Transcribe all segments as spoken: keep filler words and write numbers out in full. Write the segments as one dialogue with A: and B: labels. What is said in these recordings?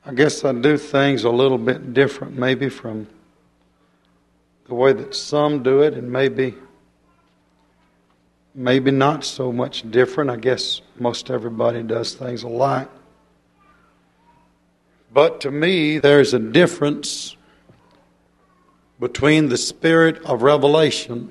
A: I guess I do things a little bit different maybe from the way that some do it, and maybe maybe not so much different. I guess most everybody does things alike. But to me, there's a difference between the spirit of revelation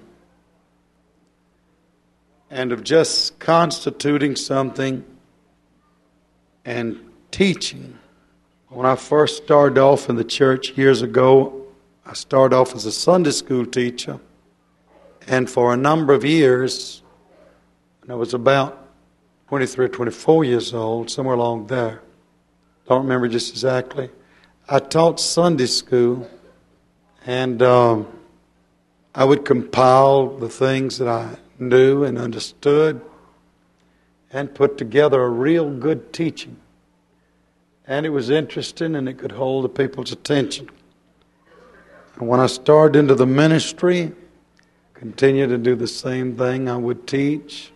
A: and of just constituting something and teaching. When I first started off in the church years ago, I started off as a Sunday school teacher. And for a number of years, when I was about twenty-three or twenty-four years old, somewhere along there, don't remember just exactly, I taught Sunday school, and um, I would compile the things that I knew and understood and put together a real good teaching. And it was interesting, and it could hold the people's attention. And when I started into the ministry, continued to do the same thing. I would teach,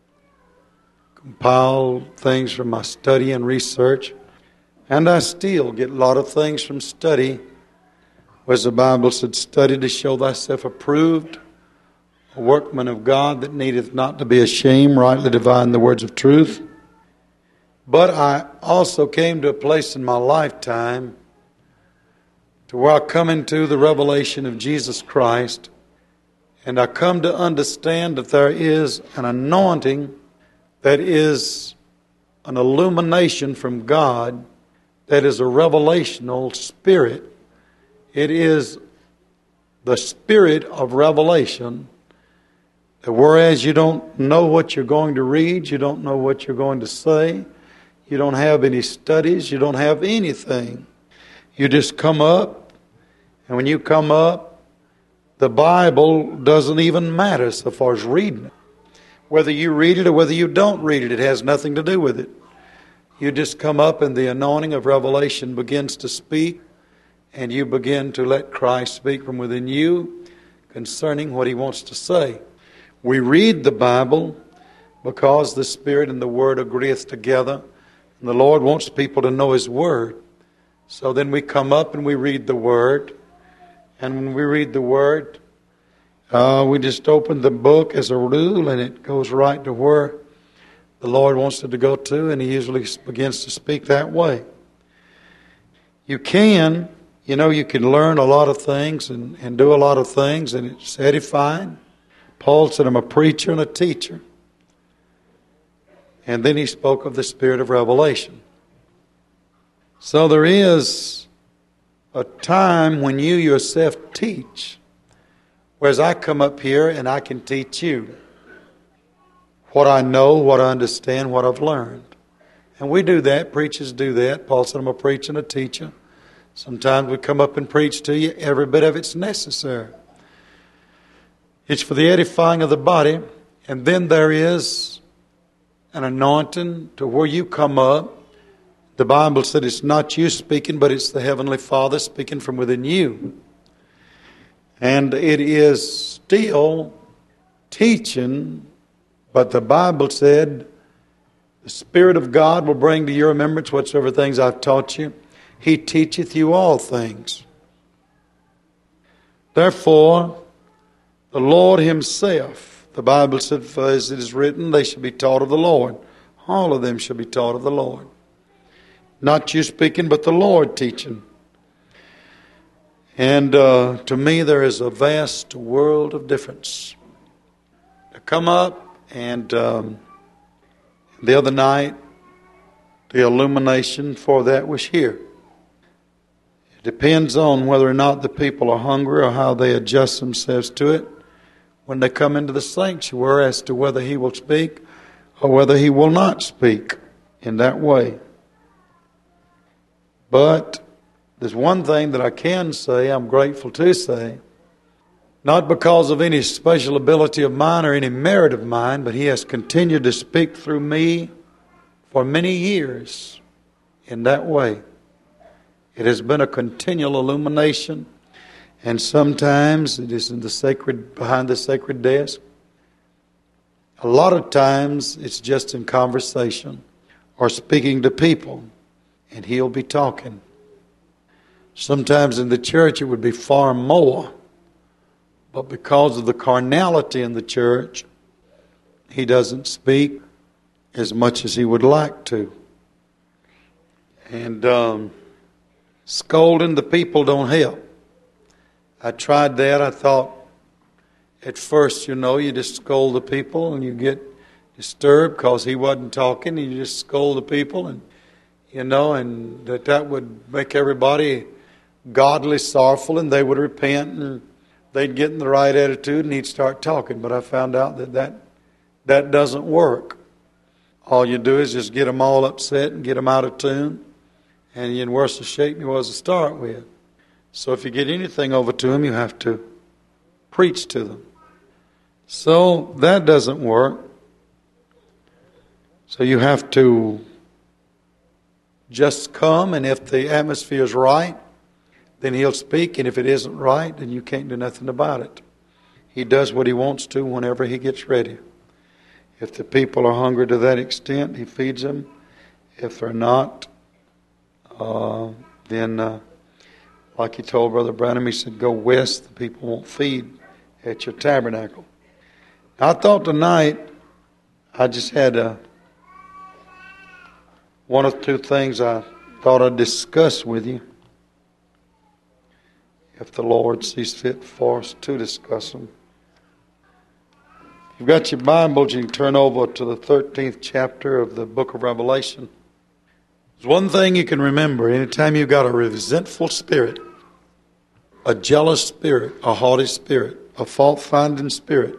A: compile things from my study and research. And I still get a lot of things from study, whereas the Bible said, study to show thyself approved, a workman of God that needeth not to be ashamed, rightly dividing the words of truth. But I also came to a place in my lifetime to where I come into the revelation of Jesus Christ, and I come to understand that there is an anointing that is an illumination from God, that is a revelational spirit. It is the spirit of revelation, that whereas you don't know what you're going to read, you don't know what you're going to say, you don't have any studies, you don't have anything. You just come up, and when you come up, the Bible doesn't even matter so far as reading it. Whether you read it or whether you don't read it, it has nothing to do with it. You just come up and the anointing of revelation begins to speak, and you begin to let Christ speak from within you concerning what He wants to say. We read the Bible because the Spirit and the Word agreeth together. And the Lord wants people to know His Word. So then we come up and we read the Word. And when we read the Word, uh, we just open the book as a rule, and it goes right to where the Lord wants it to go to, and He usually begins to speak that way. You can, you know, you can learn a lot of things and, and do a lot of things, and it's edifying. Paul said, I'm a preacher and a teacher. And then he spoke of the spirit of revelation. So there is a time when you yourself teach, whereas I come up here and I can teach you what I know, what I understand, what I've learned. And we do that. Preachers do that. Paul said, I'm a preacher and a teacher. Sometimes we come up and preach to you. Every bit of it's necessary. It's for the edifying of the body. And then there is an anointing to where you come up. The Bible said it's not you speaking, but it's the Heavenly Father speaking from within you. And it is still teaching, but the Bible said the Spirit of God will bring to your remembrance whatsoever things I've taught you. He teacheth you all things. Therefore, the Lord Himself, the Bible said, for as it is written, they shall be taught of the Lord. All of them shall be taught of the Lord. Not you speaking, but the Lord teaching. And uh, to me, there is a vast world of difference. To come up, and um, the other night, the illumination for that was here. It depends on whether or not the people are hungry or how they adjust themselves to it when they come into the sanctuary as to whether He will speak or whether He will not speak in that way. But there's one thing that I can say, I'm grateful to say, not because of any special ability of mine or any merit of mine, but He has continued to speak through me for many years in that way. It has been a continual illumination. And sometimes it is in the sacred, behind the sacred desk. A lot of times it's just in conversation or speaking to people, and He'll be talking. Sometimes in the church it would be far more. But because of the carnality in the church, he doesn't speak as much as he would like to. And um, scolding the people don't help. I tried that. I thought at first, you know, you just scold the people and you get disturbed because he wasn't talking. And you just scold the people, and you know, and that that would make everybody godly sorrowful, and they would repent, and they'd get in the right attitude, and he'd start talking. But I found out that that, that doesn't work. All you do is just get them all upset and get them out of tune, and you're in worse shape than you was to start with. So if you get anything over to them, you have to preach to them. So that doesn't work. So you have to just come, and if the atmosphere is right, then he'll speak, and if it isn't right, then you can't do nothing about it. He does what he wants to whenever he gets ready. If the people are hungry to that extent, he feeds them. If they're not, uh, then uh, like he told Brother Branham, he said, go west, the people won't feed at your tabernacle. I thought tonight I just had a, one or two things I thought I'd discuss with you, if the Lord sees fit for us to discuss them. If you've got your Bibles, you can turn over to the thirteenth chapter of the book of Revelation. There's one thing you can remember anytime you've got a resentful spirit, a jealous spirit, a haughty spirit, a fault-finding spirit,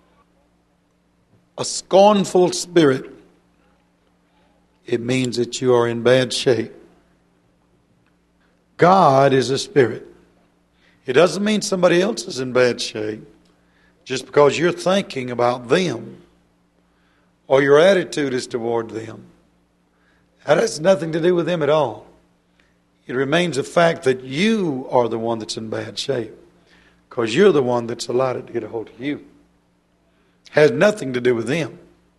A: a scornful spirit, it means that you are in bad shape. God is a spirit. It doesn't mean somebody else is in bad shape just because you're thinking about them or your attitude is toward them. That has nothing to do with them at all. It remains a fact that you are the one that's in bad shape because you're the one that's allowed it to get a hold of you. It has nothing to do with them.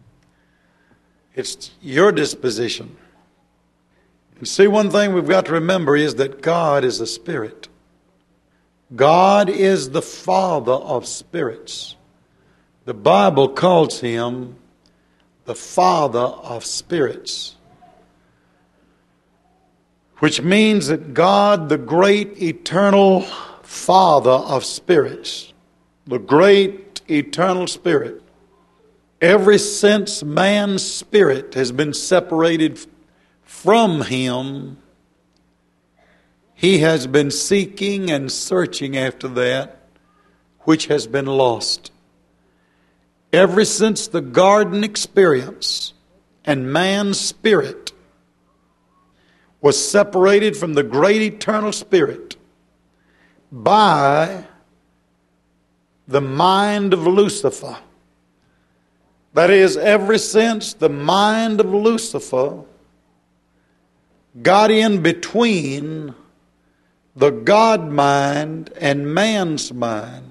A: It's your disposition. And see, one thing we've got to remember is that God is a spirit. God is the Father of spirits. The Bible calls him the Father of spirits, which means that God, the great eternal Father of spirits, the great eternal Spirit, ever since man's spirit has been separated from him, he has been seeking and searching after that which has been lost. Ever since the garden experience and man's spirit was separated from the great eternal Spirit by the mind of Lucifer. That is, ever since the mind of Lucifer got in between the God mind and man's mind,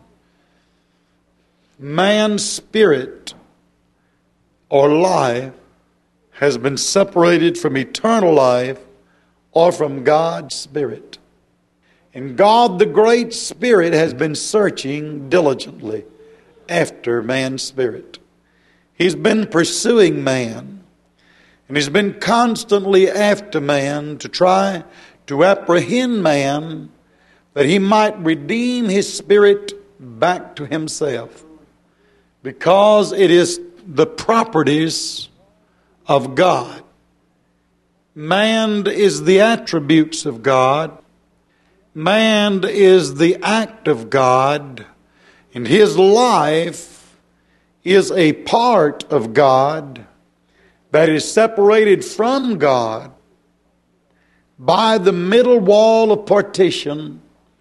A: man's spirit or life has been separated from eternal life or from God's Spirit. And God, the great Spirit, has been searching diligently after man's spirit. He's been pursuing man, and he's been constantly after man to try to apprehend man that he might redeem his spirit back to himself, because it is the properties of God. Man is the attributes of God. Man is the act of God, and his life is a part of God that is separated from God by the middle wall of partition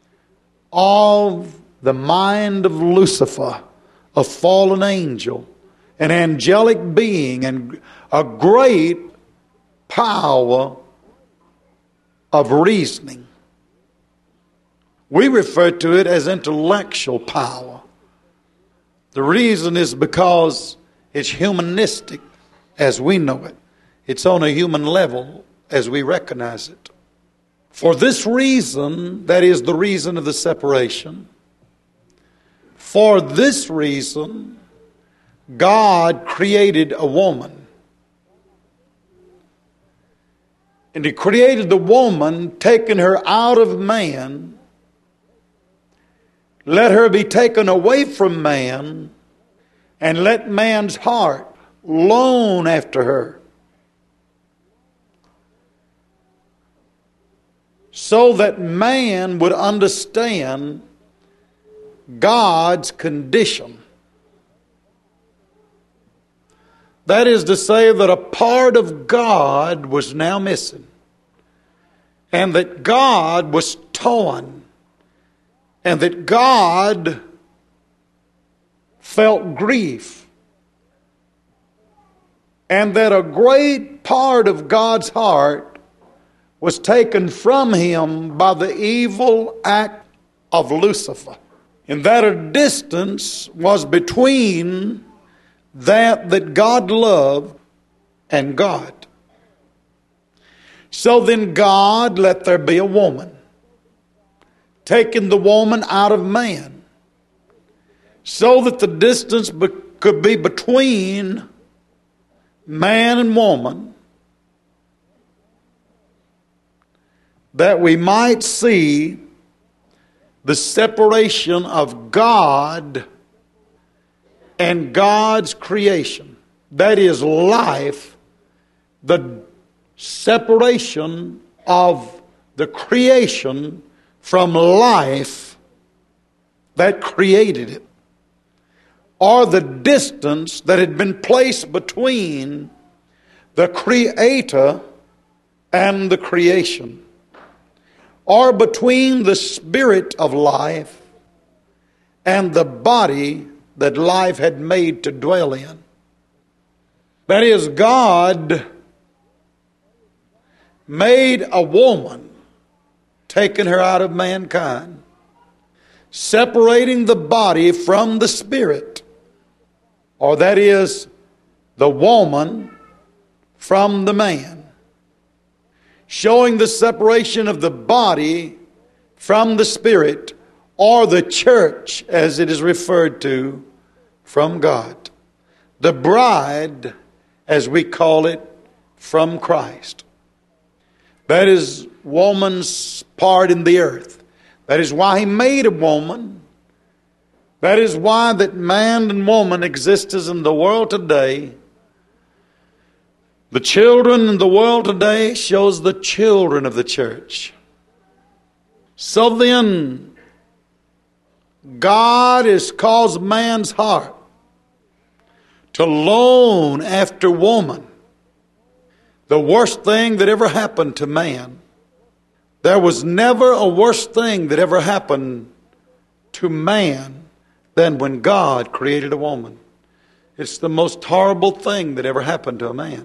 A: of the mind of Lucifer, a fallen angel, an angelic being, and a great power of reasoning. We refer to it as intellectual power. The reason is because it's humanistic as we know it. It's on a human level as we recognize it. For this reason, that is the reason of the separation, for this reason, God created a woman. And He created the woman, taking her out of man, let her be taken away from man, and let man's heart long after her, so that man would understand God's condition. That is to say that a part of God was now missing, and that God was torn, and that God felt grief, and that a great part of God's heart was taken from Him by the evil act of Lucifer. And that a distance was between that that God loved and God. So then God let there be a woman, taking the woman out of man, so that the distance be- could be between man and woman, that we might see the separation of God and God's creation. That is life, the separation of the creation from life that created it, or the distance that had been placed between the Creator and the creation, or between the spirit of life and the body that life had made to dwell in. That is, God made a woman, taking her out of mankind, separating the body from the spirit, or that is, the woman from the man, showing the separation of the body from the spirit, or the church, as it is referred to, from God. The bride, as we call it, from Christ. That is woman's part in the earth. That is why He made a woman. That is why that man and woman exists in the world today. The children in the world today shows the children of the church. So then, God has caused man's heart to long after woman. The worst thing that ever happened to man. There was never a worse thing that ever happened to man than when God created a woman. It's the most horrible thing that ever happened to a man.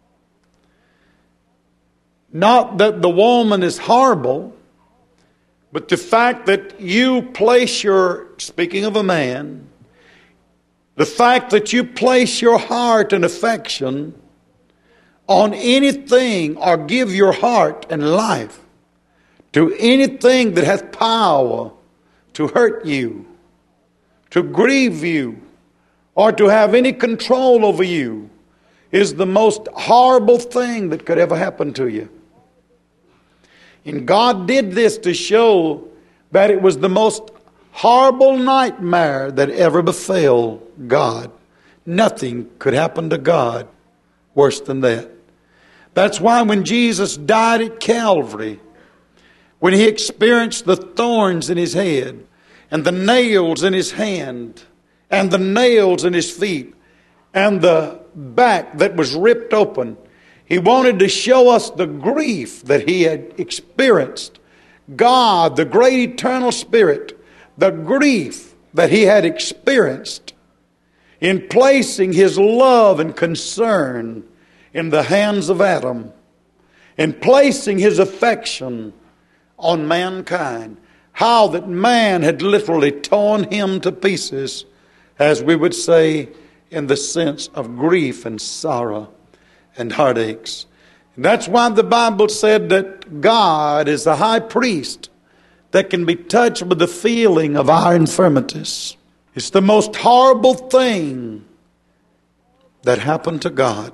A: Not that the woman is horrible, but the fact that you place your, speaking of a man, the fact that you place your heart and affection on anything, or give your heart and life to anything that hath power to hurt you, to grieve you, or to have any control over you, is the most horrible thing that could ever happen to you. And God did this to show that it was the most horrible nightmare that ever befell God. Nothing could happen to God worse than that. That's why when Jesus died at Calvary, when He experienced the thorns in His head, and the nails in His hand, and the nails in His feet, and the back that was ripped open, He wanted to show us the grief that He had experienced. God, the great eternal Spirit, the grief that He had experienced in placing His love and concern in the hands of Adam, in placing His affection on mankind. How that man had literally torn Him to pieces, as we would say, in the sense of grief and sorrow and heartaches. That's why the Bible said that God is the high priest that can be touched with the feeling of our infirmities. It's the most horrible thing that happened to God.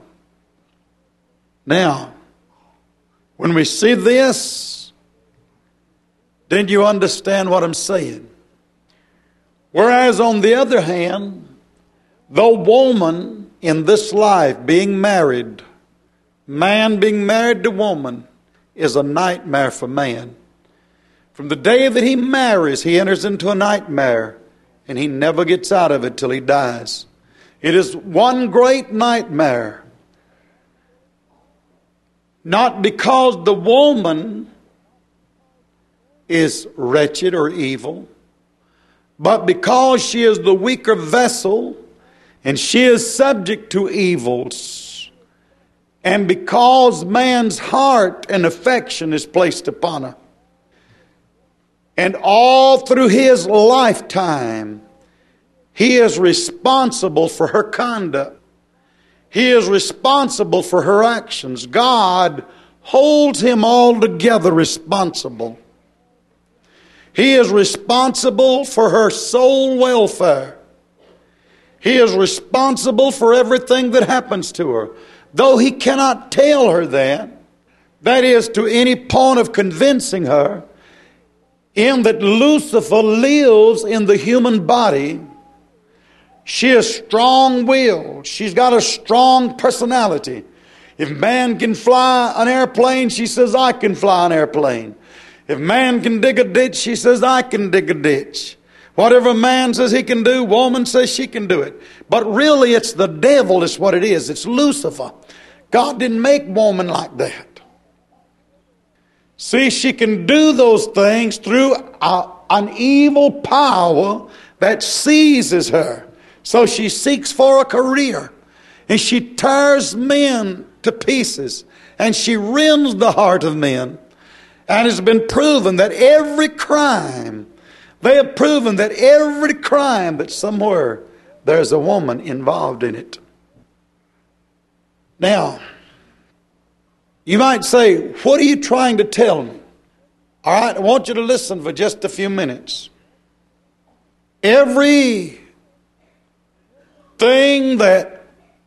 A: Now, when we see this, then you understand what I'm saying. Whereas on the other hand, the woman in this life being married, man being married to woman, is a nightmare for man. From the day that he marries, he enters into a nightmare, and he never gets out of it till he dies. It is one great nightmare. Not because the woman is wretched or evil, but because she is the weaker vessel, and she is subject to evils, and because man's heart and affection is placed upon her. And all through his lifetime, he is responsible for her conduct. He is responsible for her actions. God holds him altogether responsible. He is responsible for her soul welfare. He is responsible for everything that happens to her. Though he cannot tell her that, that is to any point of convincing her, in that Lucifer lives in the human body. She is strong-willed. She's got a strong personality. If man can fly an airplane, she says, I can fly an airplane. If man can dig a ditch, she says, I can dig a ditch. Whatever man says he can do, woman says she can do it. But really it's the devil is what it is. It's Lucifer. God didn't make woman like that. See, she can do those things through a, an evil power that seizes her. So she seeks for a career. And she tears men to pieces. And she rends the heart of men. And it's been proven that every crime, they have proven that every crime that somewhere there's a woman involved in it. Now, you might say, what are you trying to tell me? All right, I want you to listen for just a few minutes. Every thing that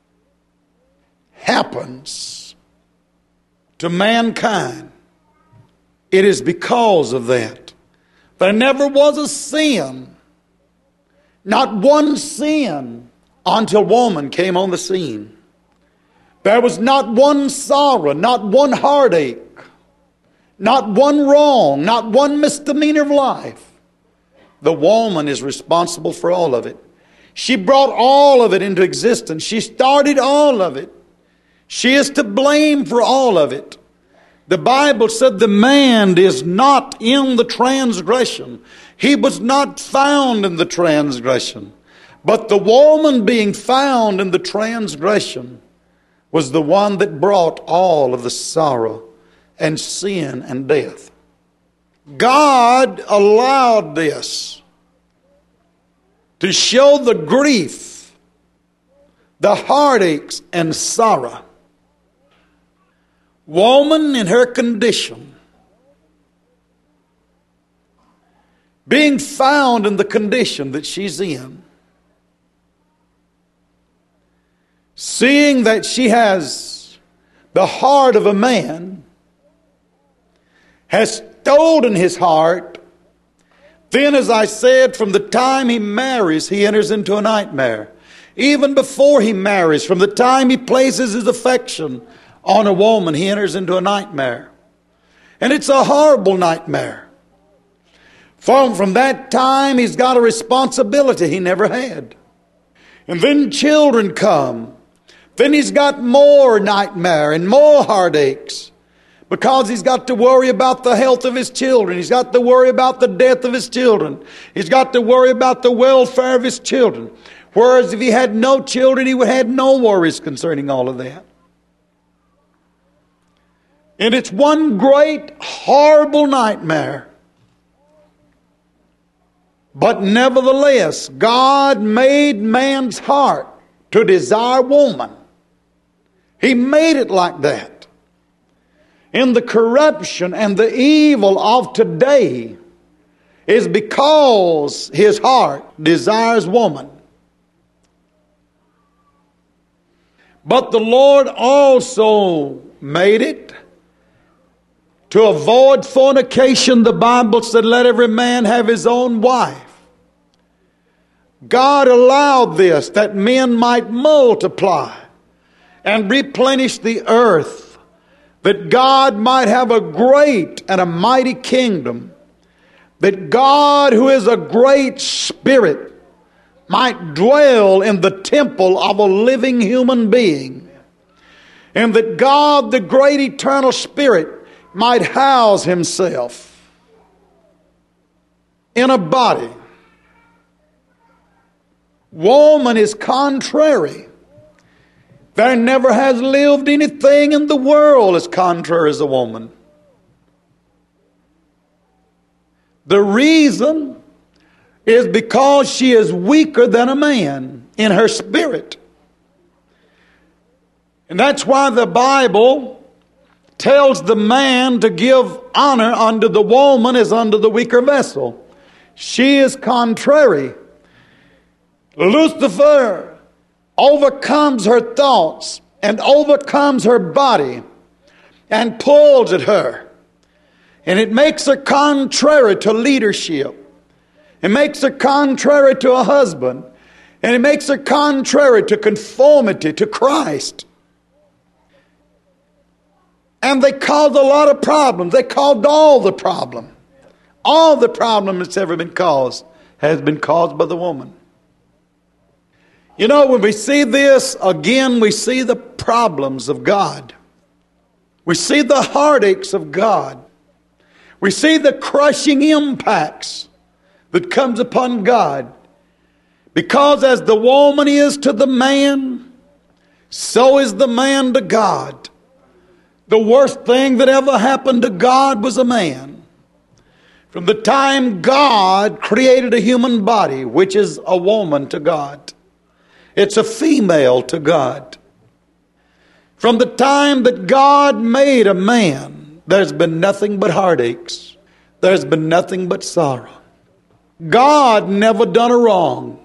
A: happens to mankind, it is because of that. There never was a sin, not one sin, until woman came on the scene. There was not one sorrow, not one heartache, not one wrong, not one misdemeanor of life. The woman is responsible for all of it. She brought all of it into existence. She started all of it. She is to blame for all of it. The Bible said the man is not in the transgression. He was not found in the transgression. But the woman being found in the transgression was the one that brought all of the sorrow and sin and death. God allowed this to show the grief, the heartaches and sorrow. Woman in her condition, being found in the condition that she's in, seeing that she has the heart of a man, has stolen his heart, then, as I said, from the time he marries, he enters into a nightmare. Even before he marries, from the time he places his affection on a woman, he enters into a nightmare. And it's a horrible nightmare. From, from that time, he's got a responsibility he never had. And then children come. Then he's got more nightmare and more heartaches. Because he's got to worry about the health of his children. He's got to worry about the death of his children. He's got to worry about the welfare of his children. Whereas if he had no children, he would have no worries concerning all of that. And it's one great, horrible nightmare. But nevertheless, God made man's heart to desire woman. He made it like that. in the corruption and the evil of today is because his heart desires woman. But the Lord also made it to avoid fornication. The Bible said, let every man have his own wife. God allowed this that men might multiply and replenish the earth, that God might have a great and a mighty kingdom, that God, who is a great spirit, might dwell in the temple of a living human being, and that God, the great eternal spirit, might house himself in a body. Woman is contrary. There never has lived anything in the world as contrary as a woman. The reason is because she is weaker than a man in her spirit. And that's why the Bible tells the man to give honor unto the woman as unto the weaker vessel. She is contrary. Lucifer overcomes her thoughts and overcomes her body and pulls at her. And it makes her contrary to leadership. It makes her contrary to a husband. And it makes her contrary to conformity to Christ. And they caused a lot of problems. They caused all the problem. All the problem that's ever been caused has been caused by the woman. You know, when we see this, again, we see the problems of God. We see the heartaches of God. We see the crushing impacts that comes upon God. Because as the woman is to the man, so is the man to God. The worst thing that ever happened to God was a man. From the time God created a human body, which is a woman to God, it's a female to God. From the time that God made a man, there's been nothing but heartaches. There's been nothing but sorrow. God never done a wrong.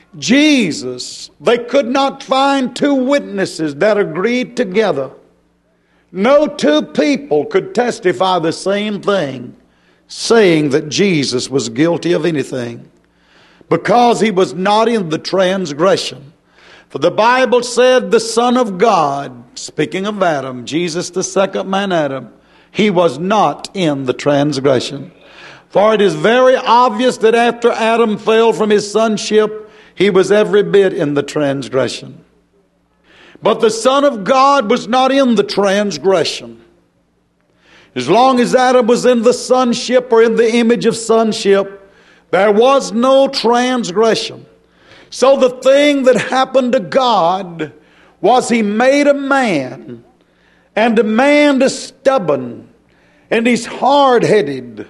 A: Jesus, they could not find two witnesses that agreed together. No two people could testify the same thing, saying that Jesus was guilty of anything, because he was not in the transgression. For the Bible said the Son of God, speaking of Adam, Jesus the second man Adam, he was not in the transgression. For it is very obvious that after Adam fell from his sonship, he was every bit in the transgression. But the Son of God was not in the transgression. As long as Adam was in the sonship or in the image of sonship, there was no transgression. So the thing that happened to God was he made a man, and the man is stubborn, and he's hard-headed,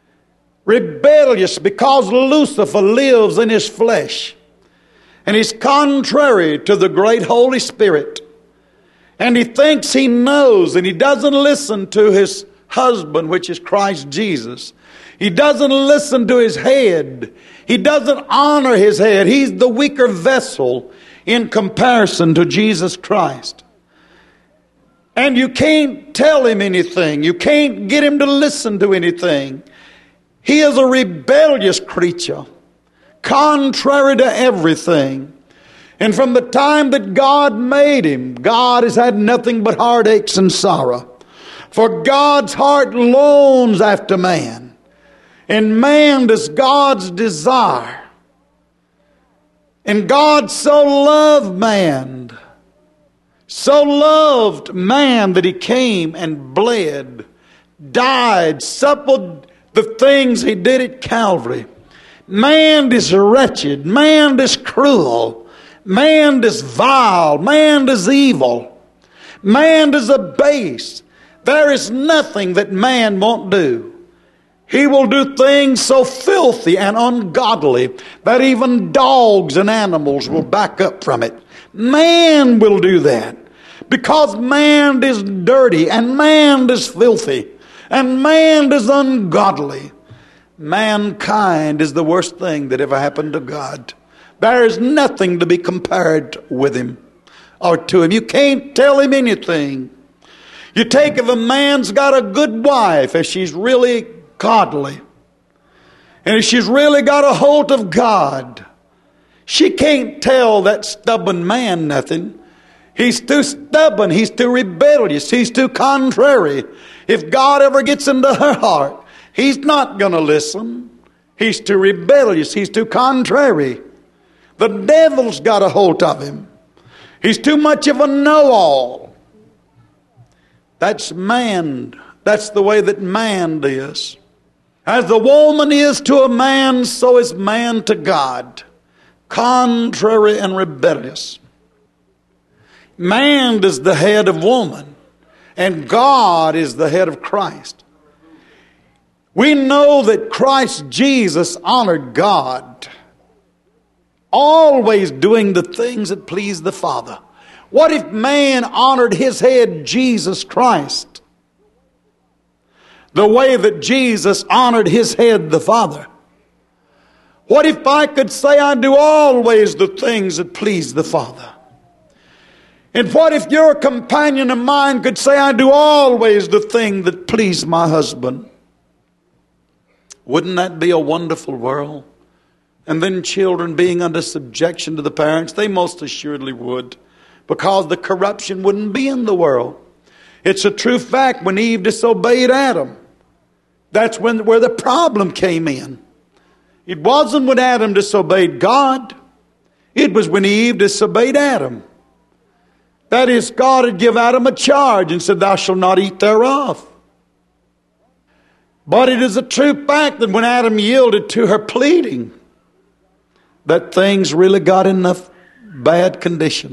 A: rebellious, because Lucifer lives in his flesh. And he's contrary to the great Holy Spirit. And he thinks he knows, and he doesn't listen to his husband, which is Christ Jesus. He doesn't listen to his head. He doesn't honor his head. He's the weaker vessel in comparison to Jesus Christ. And you can't tell him anything. You can't get him to listen to anything. He is a rebellious creature, contrary to everything. And from the time that God made him, God has had nothing but heartaches and sorrow. For God's heart longs after man. And man does God's desire. And God so loved man, so loved man that he came and bled, died, suffered the things he did at Calvary. Man is wretched, man is cruel, man is vile, man is evil, man is abased. There is nothing that man won't do. He will do things so filthy and ungodly that even dogs and animals will back up from it. Man will do that. Because man is dirty, and man is filthy, and man is ungodly. Mankind is the worst thing that ever happened to God. There is nothing to be compared with him or to him. You can't tell him anything. You take if a man's got a good wife, if she's really godly, and if she's really got a hold of God, she can't tell that stubborn man nothing. He's too stubborn. He's too rebellious. He's too contrary. If God ever gets into her heart, he's not going to listen. He's too rebellious. He's too contrary. The devil's got a hold of him. He's too much of a know-all. That's man. That's the way that man is. As the woman is to a man, so is man to God. Contrary and rebellious. Man is the head of woman, and God is the head of Christ. We know that Christ Jesus honored God, always doing the things that please the Father. What if man honored his head, Jesus Christ, the way that Jesus honored his head, the Father? What if I could say I do always the things that please the Father? And what if your companion of mine could say, I do always the thing that please my husband? Wouldn't that be a wonderful world? And then children being under subjection to the parents, they most assuredly would, because the corruption wouldn't be in the world. It's a true fact when Eve disobeyed Adam. That's when where the problem came in. It wasn't when Adam disobeyed God. It was when Eve disobeyed Adam. That is, God had given Adam a charge and said, thou shalt not eat thereof. But it is a true fact that when Adam yielded to her pleading, that things really got in a bad condition.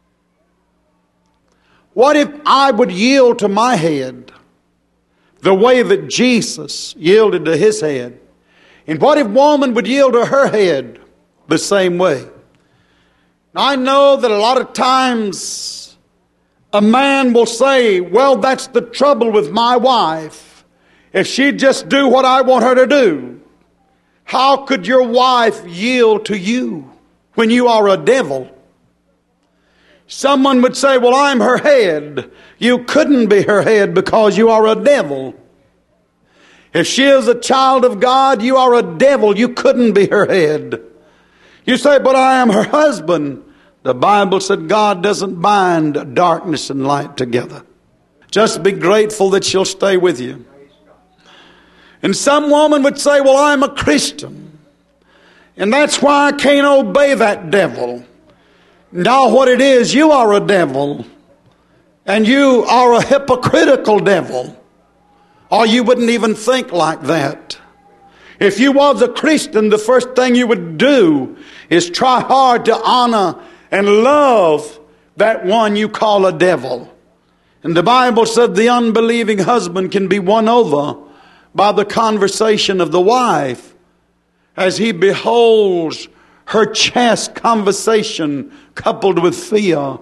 A: What if I would yield to my head the way that Jesus yielded to his head? And what if woman would yield to her head the same way? I know that a lot of times a man will say, well, that's the trouble with my wife. If she'd just do what I want her to do. How could your wife yield to you when you are a devil? Someone would say, well, I'm her head. You couldn't be her head because you are a devil. If she is a child of God, you are a devil. You couldn't be her head. You say, but I am her husband. The Bible said God doesn't bind darkness and light together. Just be grateful that she'll stay with you. And some woman would say, well, I'm a Christian, and that's why I can't obey that devil. Now what it is, you are a devil, and you are a hypocritical devil, or you wouldn't even think like that. If you was a Christian, the first thing you would do is try hard to honor and love that one you call a devil. And the Bible said the unbelieving husband can be won over by the conversation of the wife as he beholds her chaste conversation coupled with fear.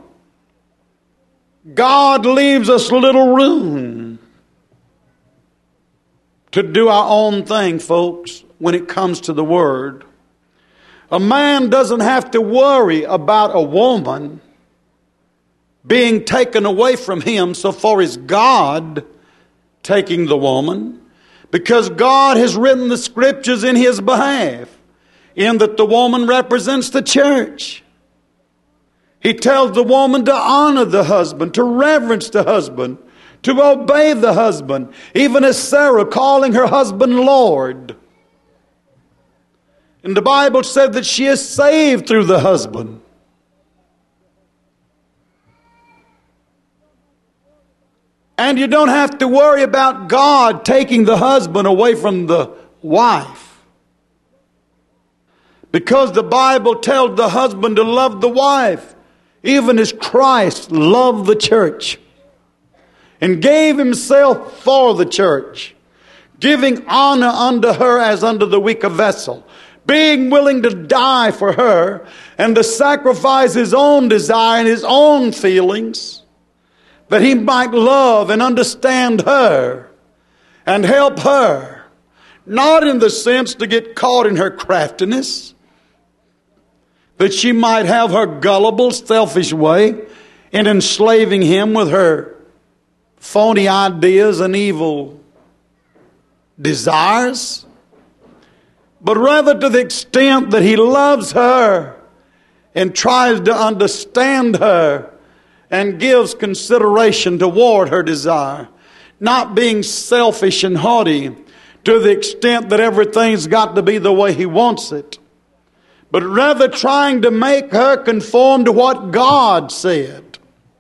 A: God leaves us little room to do our own thing, folks, when it comes to the Word. A man doesn't have to worry about a woman being taken away from him so far as God taking the woman, because God has written the Scriptures in his behalf, in that the woman represents the church. He tells the woman to honor the husband, to reverence the husband, to obey the husband, even as Sarah calling her husband Lord. And the Bible said that she is saved through the husband. And you don't have to worry about God taking the husband away from the wife, because the Bible tells the husband to love the wife, even as Christ loved the church and gave himself for the church, giving honor unto her as unto the weaker vessel, being willing to die for her and to sacrifice his own desire and his own feelings that he might love and understand her and help her, not in the sense to get caught in her craftiness, that she might have her gullible, selfish way in enslaving him with her phony ideas and evil desires, but rather to the extent that he loves her and tries to understand her and gives consideration toward her desire, not being selfish and haughty to the extent that everything's got to be the way he wants it, but rather trying to make her conform to what God said.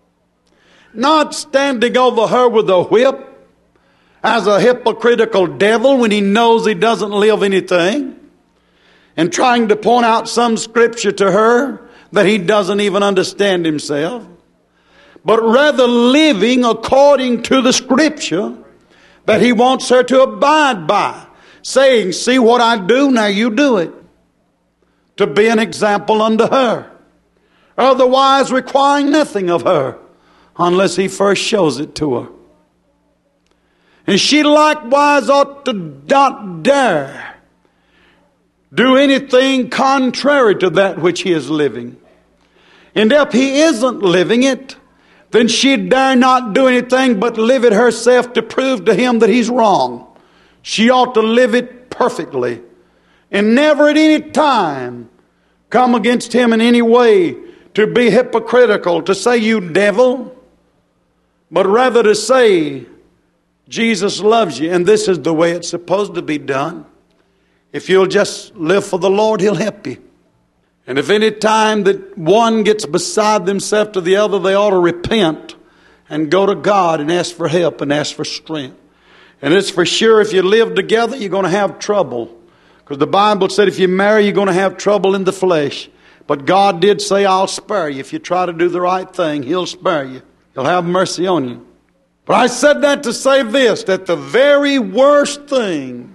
A: Not standing over her with a whip as a hypocritical devil when he knows he doesn't live anything, and trying to point out some scripture to her that he doesn't even understand himself, but rather living according to the scripture that he wants her to abide by, saying, see what I do, now you do it, to be an example unto her, otherwise requiring nothing of her unless he first shows it to her. And she likewise ought to not dare do anything contrary to that which he is living. And if he isn't living it, then she dare not do anything but live it herself to prove to him that he's wrong. She ought to live it perfectly and never at any time come against him in any way to be hypocritical, to say, you devil, but rather to say, Jesus loves you, and this is the way it's supposed to be done. If you'll just live for the Lord, he'll help you. And if any time that one gets beside themselves to the other, they ought to repent and go to God and ask for help and ask for strength. And it's for sure if you live together, you're going to have trouble. Because the Bible said if you marry, you're going to have trouble in the flesh. But God did say, I'll spare you. If you try to do the right thing, he'll spare you. He'll have mercy on you. But I said that to say this, that the very worst thing,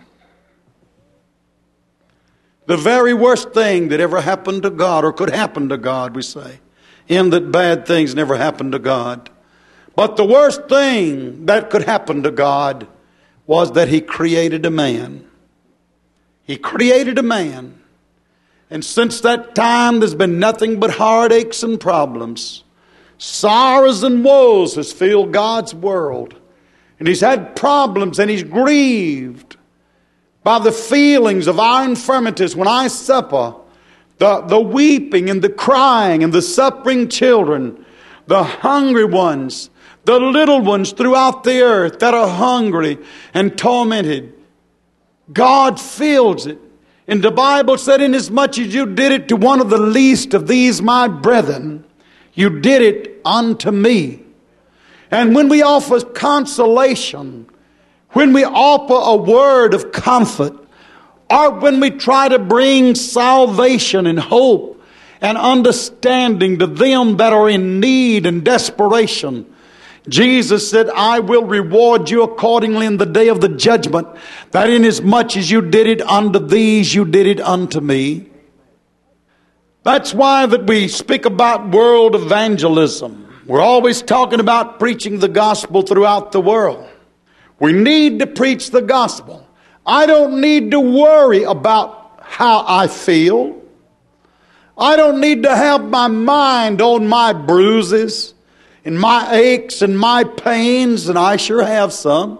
A: the very worst thing that ever happened to God, or could happen to God, we say, in that bad things never happened to God. But the worst thing that could happen to God was that he created a man. He created a man. And since that time, there's been nothing but heartaches and problems. Sorrows and woes has filled God's world. And he's had problems and he's grieved by the feelings of our infirmities. When I suffer, the, the weeping and the crying and the suffering children, the hungry ones, the little ones throughout the earth that are hungry and tormented, God feels it. And the Bible said, inasmuch as you did it to one of the least of these my brethren, you did it unto me. And when we offer consolation, when we offer a word of comfort, or when we try to bring salvation and hope and understanding to them that are in need and desperation, Jesus said, I will reward you accordingly in the day of the judgment, that inasmuch as you did it unto these, you did it unto me. That's why that we speak about world evangelism. We're always talking about preaching the gospel throughout the world. We need to preach the gospel. I don't need to worry about how I feel. I don't need to have my mind on my bruises and my aches and my pains, and I sure have some.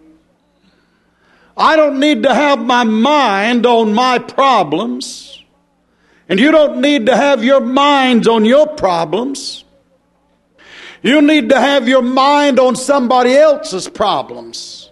A: I don't need to have my mind on my problems. And you don't need to have your minds on your problems. You need to have your mind on somebody else's problems,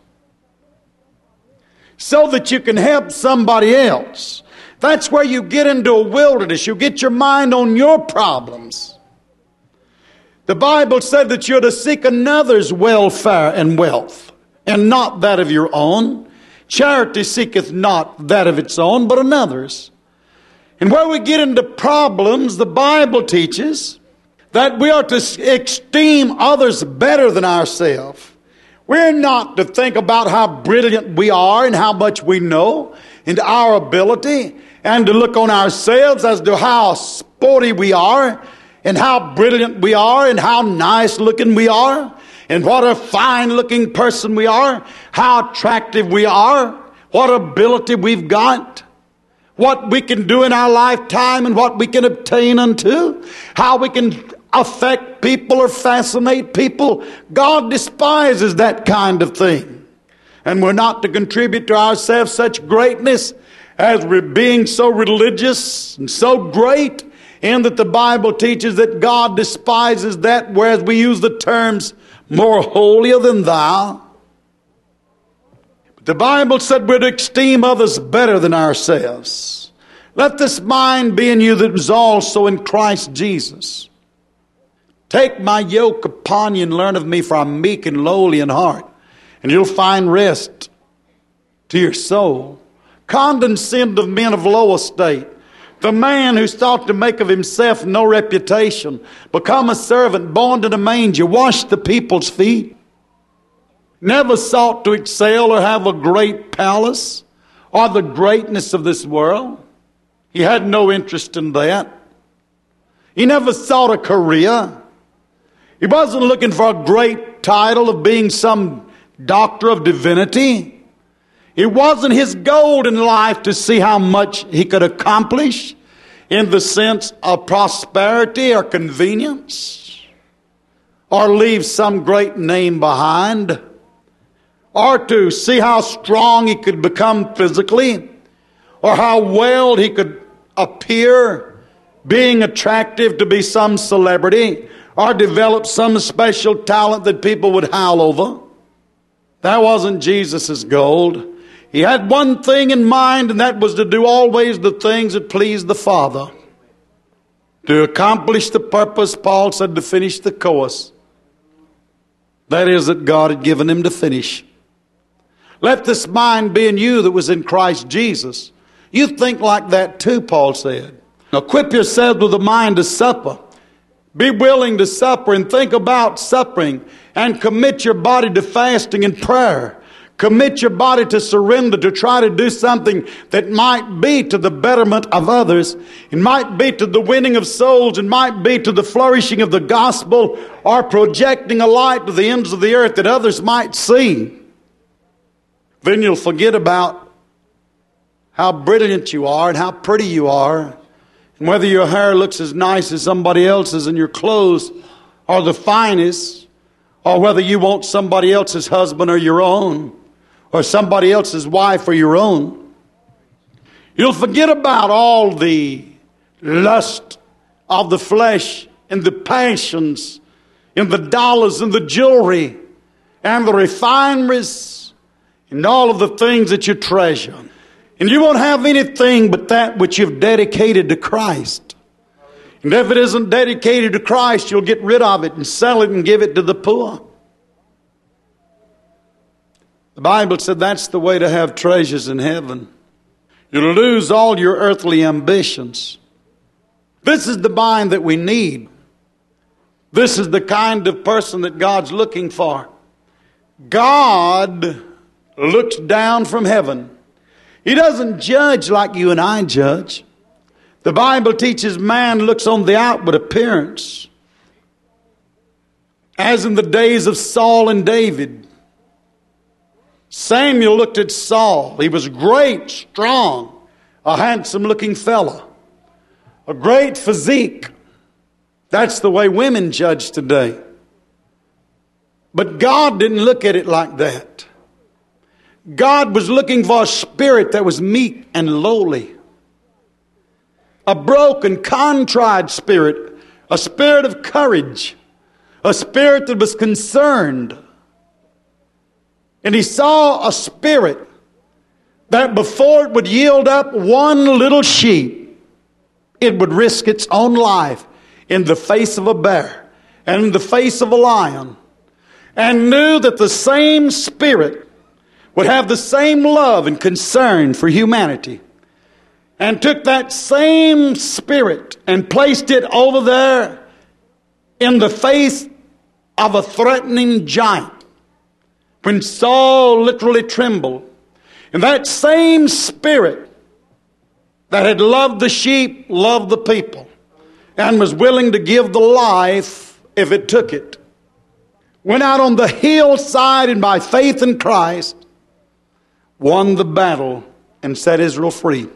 A: so that you can help somebody else. That's where you get into a wilderness. You get your mind on your problems. The Bible said that you're to seek another's welfare and wealth, and not that of your own. Charity seeketh not that of its own, but another's. And where we get into problems, the Bible teaches that we are to esteem others better than ourselves. We're not to think about how brilliant we are and how much we know and our ability, and to look on ourselves as to how sporty we are and how brilliant we are and how nice looking we are and what a fine-looking person we are, how attractive we are, what ability we've got, what we can do in our lifetime and what we can obtain unto, how we can affect people or fascinate people. God despises that kind of thing. And we're not to contribute to ourselves such greatness as we're being so religious and so great, in that the Bible teaches that God despises that, whereas we use the terms more holier than thou. But the Bible said we're to esteem others better than ourselves. Let this mind be in you that was also in Christ Jesus. Take my yoke upon you and learn of me, for I'm meek and lowly in heart, and you'll find rest to your soul. Condescend of men of low estate. The man who sought to make of himself no reputation, become a servant, born in a manger, wash the people's feet. Never sought to excel or have a great palace or the greatness of this world. He had no interest in that. He never sought a career. He wasn't looking for a great title of being some doctor of divinity. It wasn't his goal in life to see how much he could accomplish in the sense of prosperity or convenience, or leave some great name behind, or to see how strong he could become physically, or how well he could appear, being attractive to be some celebrity, or develop some special talent that people would howl over. That wasn't Jesus' goal. He had one thing in mind, and that was to do always the things that pleased the Father. To accomplish the purpose, Paul said, to finish the course. That is, that God had given him to finish. Let this mind be in you that was in Christ Jesus. You think like that too, Paul said. Equip yourselves with a mind to suffer. Be willing to suffer and think about suffering, and commit your body to fasting and prayer. Commit your body to surrender, to try to do something that might be to the betterment of others. It might be to the winning of souls. It might be to the flourishing of the gospel, or projecting a light to the ends of the earth that others might see. Then you'll forget about how brilliant you are and how pretty you are, and whether your hair looks as nice as somebody else's and your clothes are the finest, or whether you want somebody else's husband or your own, or somebody else's wife or your own. You'll forget about all the lust of the flesh and the passions and the dollars and the jewelry and the refineries and all of the things that you treasure. And you won't have anything but that which you've dedicated to Christ. And if it isn't dedicated to Christ, you'll get rid of it and sell it and give it to the poor. The Bible said that's the way to have treasures in heaven. You'll lose all your earthly ambitions. This is the mind that we need. This is the kind of person that God's looking for. God looks down from heaven. He doesn't judge like you and I judge. The Bible teaches man looks on the outward appearance. As in the days of Saul and David. Samuel looked at Saul. He was great, strong, a handsome-looking fellow, a great physique. That's the way women judge today. But God didn't look at it like that. God was looking for a spirit that was meek and lowly. A broken, contrite spirit. A spirit of courage. A spirit that was concerned. And he saw a spirit that before it would yield up one little sheep, it would risk its own life in the face of a bear and in the face of a lion. And knew that the same spirit would have the same love and concern for humanity. And took that same spirit and placed it over there in the face of a threatening giant. When Saul literally trembled. And that same spirit that had loved the sheep, loved the people. And was willing to give the life if it took it. went out on the hillside and by faith in Christ won the battle and set Israel free.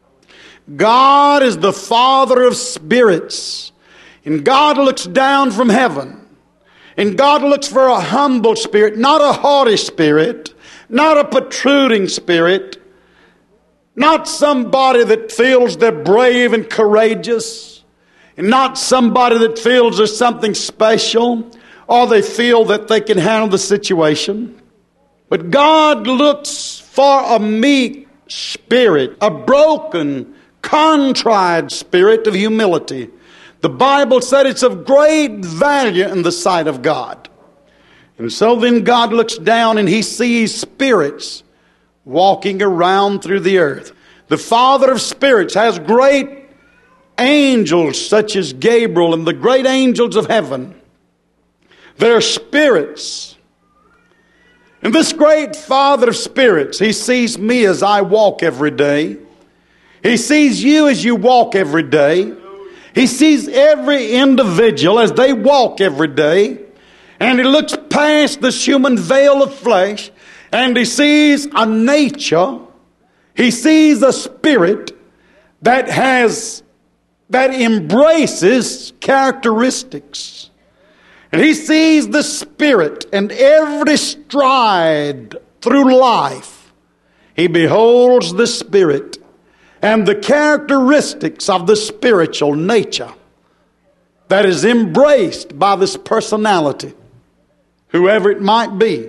A: God is the Father of spirits, and God looks down from heaven, and God looks for a humble spirit, not a haughty spirit, not a protruding spirit, not somebody that feels they're brave and courageous, and not somebody that feels there's something special, or they feel that they can handle the situation. But God looks for a meek spirit, a broken, contrite spirit of humility. The Bible said it's of great value in the sight of God. And so then God looks down and he sees spirits walking around through the earth. The Father of spirits has great angels such as Gabriel and the great angels of heaven. They're spirits. And this great Father of spirits, he sees me as I walk every day. He sees you as you walk every day. He sees every individual as they walk every day. And he looks past this human veil of flesh and he sees a nature. He sees a spirit that has, that embraces characteristics. And he sees the spirit, and every stride through life, he beholds the spirit and the characteristics of the spiritual nature that is embraced by this personality, whoever it might be.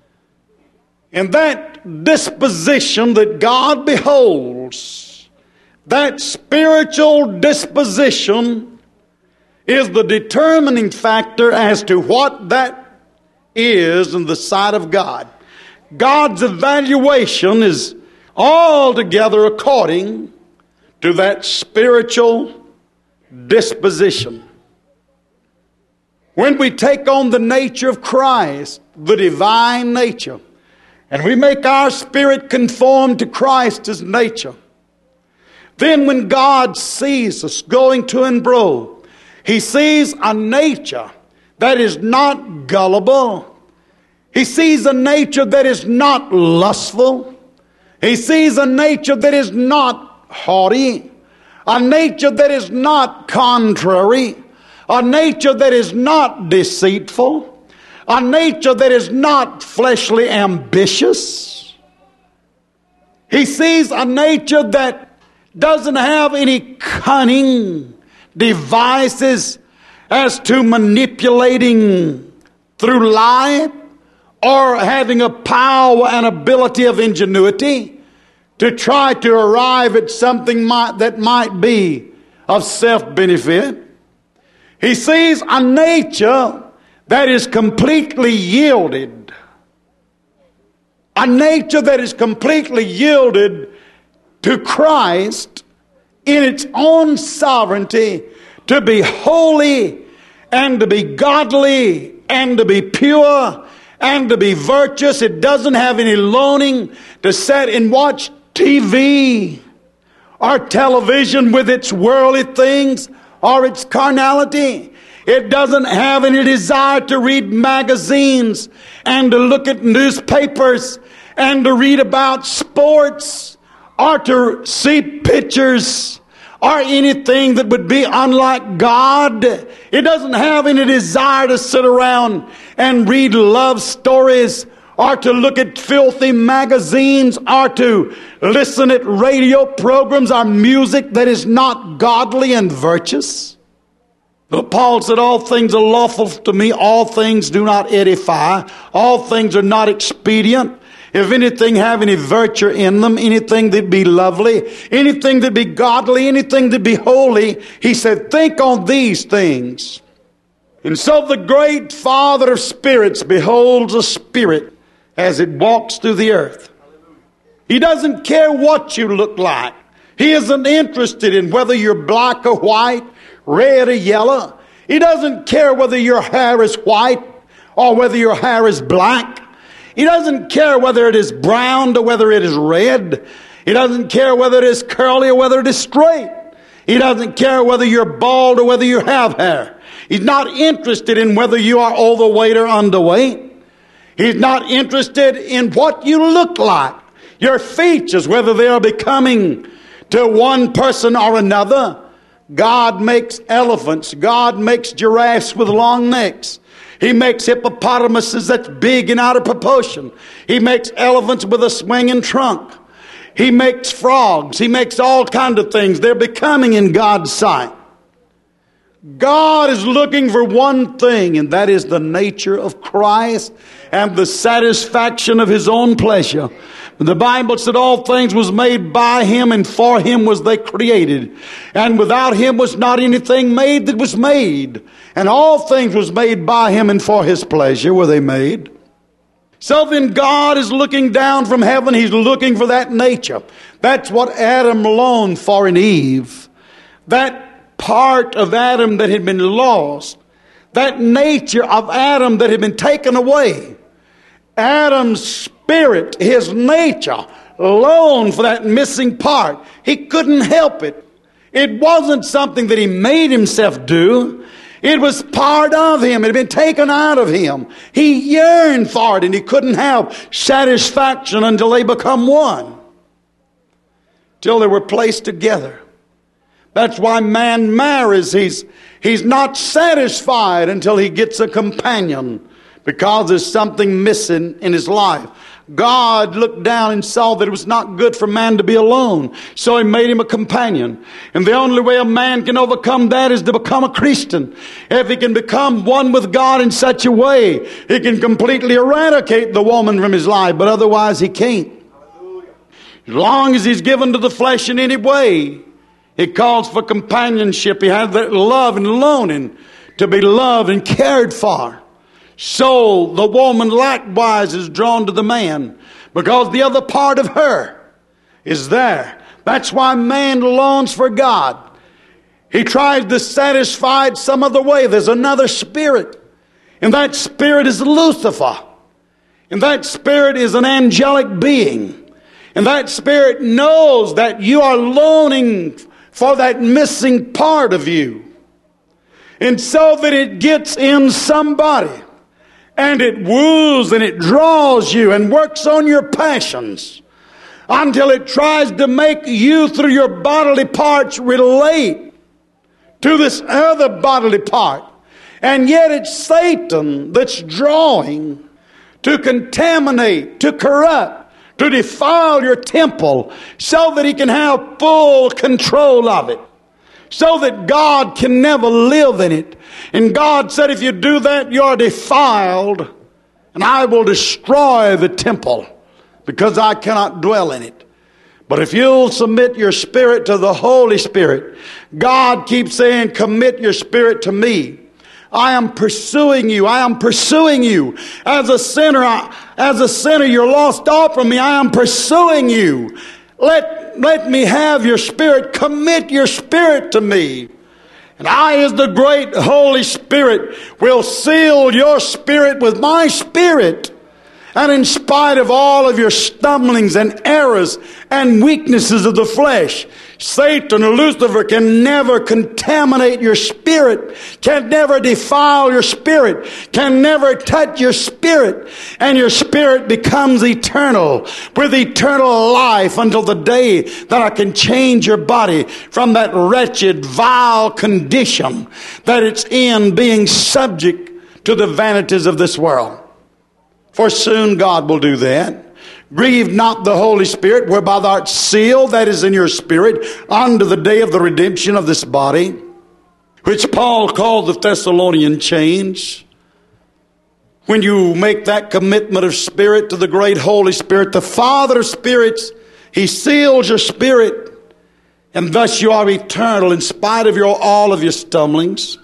A: And that disposition that God beholds, that spiritual disposition, is the determining factor as to what that is in the sight of God. God's evaluation is altogether according to that spiritual disposition. When we take on the nature of Christ, the divine nature, and we make our spirit conform to Christ's nature, then when God sees us going to and fro, he sees a nature that is not gullible. He sees a nature that is not lustful. He sees a nature that is not haughty. A nature that is not contrary. A nature that is not deceitful. A nature that is not fleshly ambitious. He sees a nature that doesn't have any cunning devices as to manipulating through life or having a power and ability of ingenuity to try to arrive at something might, that might be of self-benefit. He sees a nature that is completely yielded. A nature that is completely yielded to Christ in its own sovereignty, to be holy and to be godly and to be pure and to be virtuous. It doesn't have any longing to sit and watch T V or television with its worldly things or its carnality. It doesn't have any desire to read magazines and to look at newspapers and to read about sports or to see pictures or anything that would be unlike God. It doesn't have any desire to sit around and read love stories or to look at filthy magazines or to listen at radio programs or music that is not godly and virtuous. But Paul said, all things are lawful to me, all things do not edify, all things are not expedient. If anything have any virtue in them, anything that be lovely, anything that be godly, anything that be holy, he said, think on these things. And so the great Father of spirits beholds a spirit as it walks through the earth. He doesn't care what you look like. He isn't interested in whether you're black or white, red or yellow. He doesn't care whether your hair is white or whether your hair is black. He doesn't care whether it is brown or whether it is red. He doesn't care whether it is curly or whether it is straight. He doesn't care whether you're bald or whether you have hair. He's not interested in whether you are overweight or underweight. He's not interested in what you look like, your features, whether they are becoming to one person or another. God makes elephants. God makes giraffes with long necks. He makes hippopotamuses that's big and out of proportion. He makes elephants with a swinging trunk. He makes frogs. He makes all kinds of things. They're becoming in God's sight. God is looking for one thing, and that is the nature of Christ and the satisfaction of His own pleasure. The Bible said all things was made by Him, and for Him was they created. And without Him was not anything made that was made. And all things was made by Him, and for His pleasure were they made. So then God is looking down from heaven. He's looking for that nature. That's what Adam longed for in Eve. That part of Adam that had been lost. That nature of Adam that had been taken away. Adam's spirit, his nature, longed for that missing part. He couldn't help it. It wasn't something that he made himself do. It was part of him. It had been taken out of him. He yearned for it, and he couldn't have satisfaction until they become one. Till they were placed together. That's why man marries. He's, he's not satisfied until he gets a companion, because there's something missing in his life. God looked down and saw that it was not good for man to be alone. So He made him a companion. And the only way a man can overcome that is to become a Christian. If he can become one with God in such a way, he can completely eradicate the woman from his life. But otherwise he can't. As long as he's given to the flesh in any way, it calls for companionship. He has that love and longing to be loved and cared for. So the woman likewise is drawn to the man, because the other part of her is there. That's why man longs for God. He tries to satisfy it some other way. There's another spirit, and that spirit is Lucifer. And that spirit is an angelic being. And that spirit knows that you are longing for that missing part of you. And so that it gets in somebody. And it woos and it draws you and works on your passions until it tries to make you through your bodily parts relate to this other bodily part. And yet it's Satan that's drawing to contaminate, to corrupt, to defile your temple so that he can have full control of it. So that God can never live in it. And God said, if you do that, you're defiled, and I will destroy the temple, because I cannot dwell in it. But if you'll submit your spirit to the Holy Spirit, God keeps saying, commit your spirit to me. I am pursuing you. I am pursuing you. As a sinner, I, as a sinner, you're lost off from me. I am pursuing you. Let, let me have your spirit. Commit your spirit to me. And I, as the great Holy Spirit, will seal your spirit with my spirit. And in spite of all of your stumblings and errors and weaknesses of the flesh, Satan or Lucifer can never contaminate your spirit, can never defile your spirit, can never touch your spirit, and your spirit becomes eternal with eternal life until the day that I can change your body from that wretched, vile condition that it's in, being subject to the vanities of this world. For soon God will do that. Grieve not the Holy Spirit, whereby thou art sealed, that is in your spirit, unto the day of the redemption of this body, which Paul called the Thessalonian chains. When you make that commitment of spirit to the great Holy Spirit, the Father of spirits, He seals your spirit, and thus you are eternal in spite of your all of your stumblings.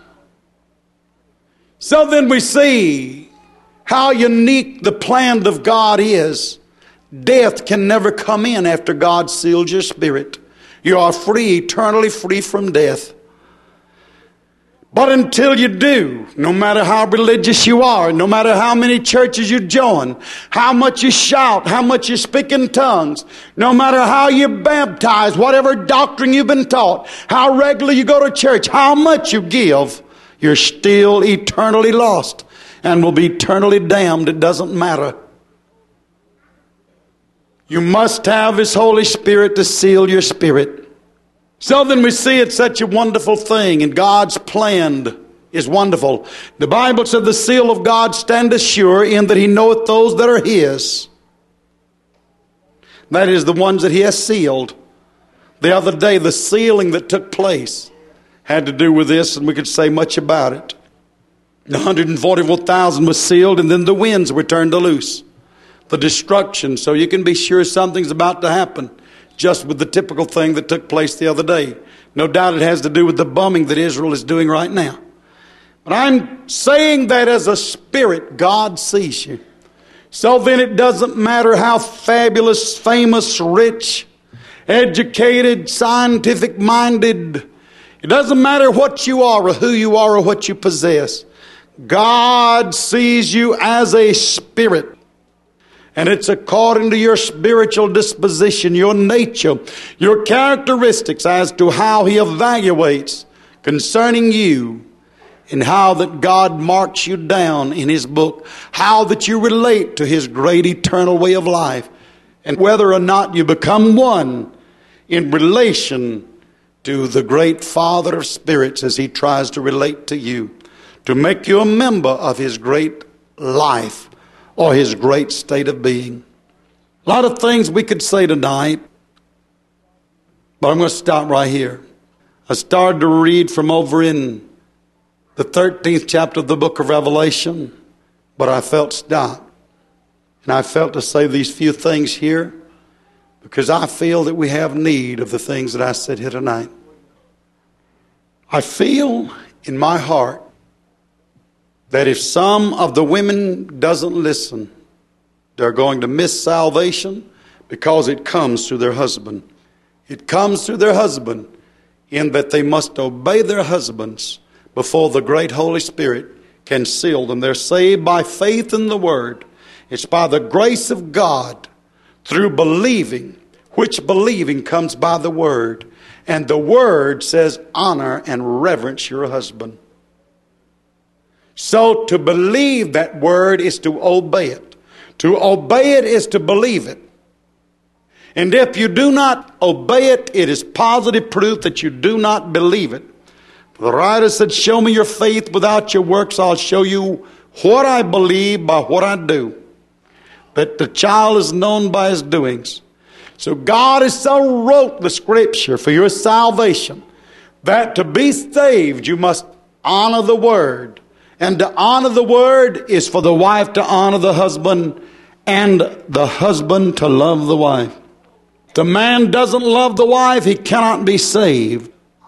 A: So then we see how unique the plan of God is. Death can never come in after God seals your spirit. You are free, eternally free from death. But until you do, no matter how religious you are, no matter how many churches you join, how much you shout, how much you speak in tongues, no matter how you baptize, whatever doctrine you've been taught, how regularly you go to church, how much you give, you're still eternally lost and will be eternally damned. It doesn't matter. You must have His Holy Spirit to seal your spirit. So then we see it's such a wonderful thing, and God's plan is wonderful. The Bible said the seal of God standeth sure in that He knoweth those that are His. That is, the ones that He has sealed. The other day, the sealing that took place had to do with this, and we could say much about it. The one hundred forty-four thousand was sealed, and then the winds were turned loose. The destruction, so you can be sure something's about to happen, just with the typical thing that took place the other day. No doubt it has to do with the bombing that Israel is doing right now. But I'm saying that as a spirit, God sees you. So then it doesn't matter how fabulous, famous, rich, educated, scientific-minded. It doesn't matter what you are or who you are or what you possess. God sees you as a spirit. And it's according to your spiritual disposition, your nature, your characteristics as to how He evaluates concerning you, and how that God marks you down in His book, how that you relate to His great eternal way of life, and whether or not you become one in relation to the great Father of spirits as He tries to relate to you, to make you a member of His great life or His great state of being. A lot of things we could say tonight, but I'm going to stop right here. I started to read from over in the thirteenth chapter of the book of Revelation, but I felt stopped. And I felt to say these few things here because I feel that we have need of the things that I said here tonight. I feel in my heart that if some of the women doesn't listen, they're going to miss salvation because it comes through their husband. It comes through their husband in that they must obey their husbands before the great Holy Spirit can seal them. They're saved by faith in the Word. It's by the grace of God through believing, which believing comes by the Word. And the Word says, honor and reverence your husband. So to believe that Word is to obey it. To obey it is to believe it. And if you do not obey it, it is positive proof that you do not believe it. The writer said, show me your faith without your works. I'll show you what I believe by what I do. That the child is known by his doings. So God has so wrote the scripture for your salvation that to be saved you must honor the Word. And to honor the Word is for the wife to honor the husband and the husband to love the wife. If the man doesn't love the wife, he cannot be saved.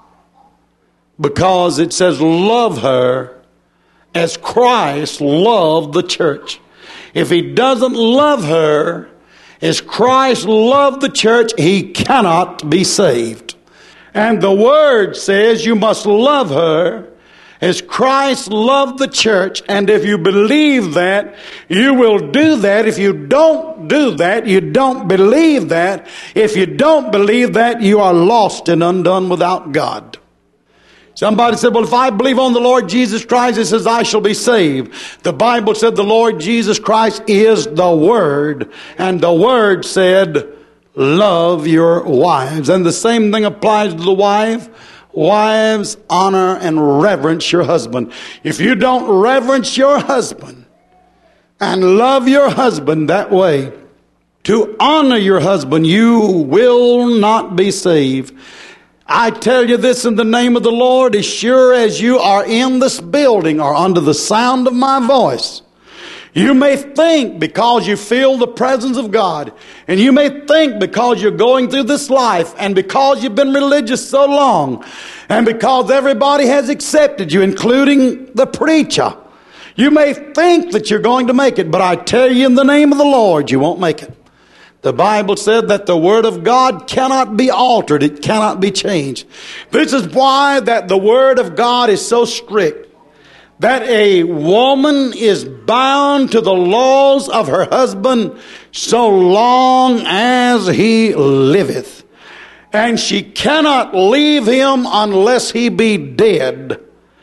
A: Because it says, love her as Christ loved the church. If he doesn't love her as Christ loved the church, he cannot be saved. And the Word says you must love her as Christ loved the church. And if you believe that, you will do that. If you don't do that, you don't believe that. If you don't believe that, you are lost and undone without God. Somebody said, well, if I believe on the Lord Jesus Christ, it says I shall be saved. The Bible said the Lord Jesus Christ is the Word. And the Word said, love your wives. And the same thing applies to the wife. Wives, honor and reverence your husband. If you don't reverence your husband and love your husband that way, to honor your husband, you will not be saved. I tell you this in the name of the Lord, as sure as you are in this building or under the sound of my voice, you may think because you feel the presence of God, and you may think because you're going through this life, and because you've been religious so long, and because everybody has accepted you, including the preacher, you may think that you're going to make it, but I tell you in the name of the Lord, you won't make it. The Bible said that the Word of God cannot be altered. It cannot be changed. This is why that the Word of God is so strict. That a woman is bound to the laws of her husband so long as he liveth. And she cannot leave him unless he be dead.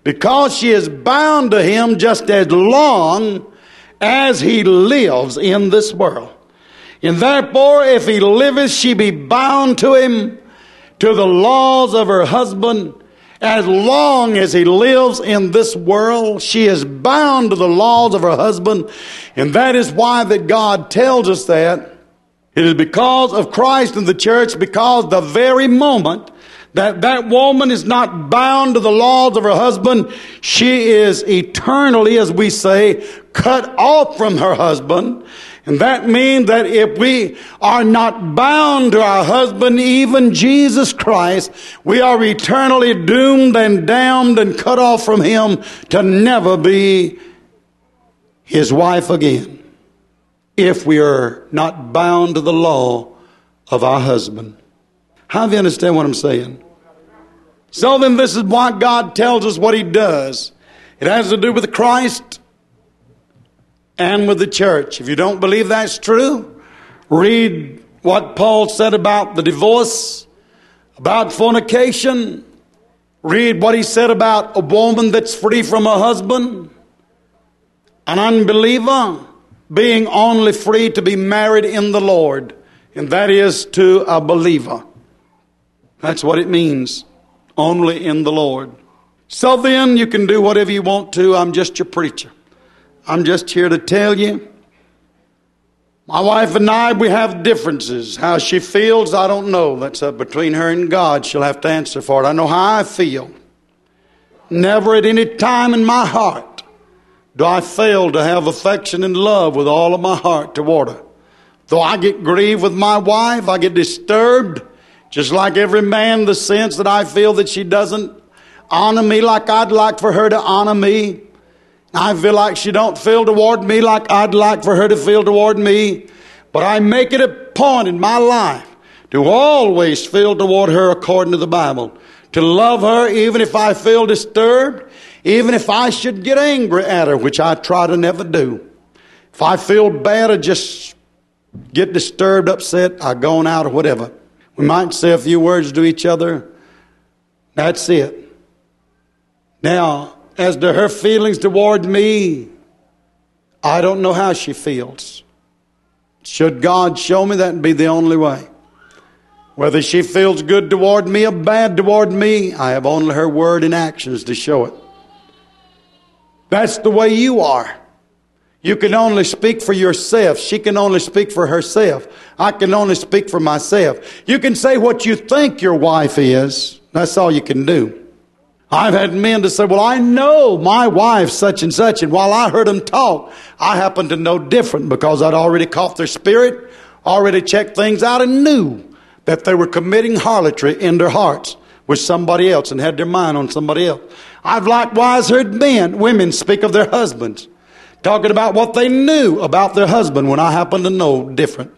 A: because she is bound to him just as long as he lives in this world. And therefore, if he liveth, she be bound to him, to the laws of her husband. As long as he lives in this world, she is bound to the laws of her husband. And that is why that God tells us that. It is because of Christ and the church, because the very moment that that woman is not bound to the laws of her husband, she is eternally, as we say, cut off from her husband. And that means that if we are not bound to our husband, even Jesus Christ, we are eternally doomed and damned and cut off from him to never be his wife again, if we are not bound to the law of our husband. How do you understand what I'm saying? So then this is why God tells us what he does. It has to do with Christ and with the church. If you don't believe that's true, read what Paul said about the divorce, about fornication. Read what he said about a woman that's free from her husband, an unbeliever being only free to be married in the Lord, and that is to a believer. That's what it means, only in the Lord. So then you can do whatever you want to. I'm just your preacher. I'm just here to tell you, my wife and I, we have differences. How she feels, I don't know. That's up between her and God. She'll have to answer for it. I know how I feel. Never at any time in my heart do I fail to have affection and love with all of my heart toward her. Though I get grieved with my wife, I get disturbed, just like every man, the sense that I feel that she doesn't honor me like I'd like for her to honor me. I feel like she don't feel toward me like I'd like for her to feel toward me. But I make it a point in my life to always feel toward her according to the Bible. To love her even if I feel disturbed, even if I should get angry at her, which I try to never do. If I feel bad or just get disturbed, upset, I go on out or whatever. We might say a few words to each other. That's it. Now, as to her feelings toward me, I don't know how she feels. Should God show me, that'd be the only way. Whether she feels good toward me or bad toward me, I have only her word and actions to show it. That's the way you are. You can only speak for yourself. She can only speak for herself. I can only speak for myself. You can say what you think your wife is. That's all you can do. I've had men to say, well, I know my wife such and such, and while I heard them talk, I happened to know different because I'd already caught their spirit, already checked things out, and knew that they were committing harlotry in their hearts with somebody else and had their mind on somebody else. I've likewise heard men, women speak of their husbands, talking about what they knew about their husband when I happen to know different.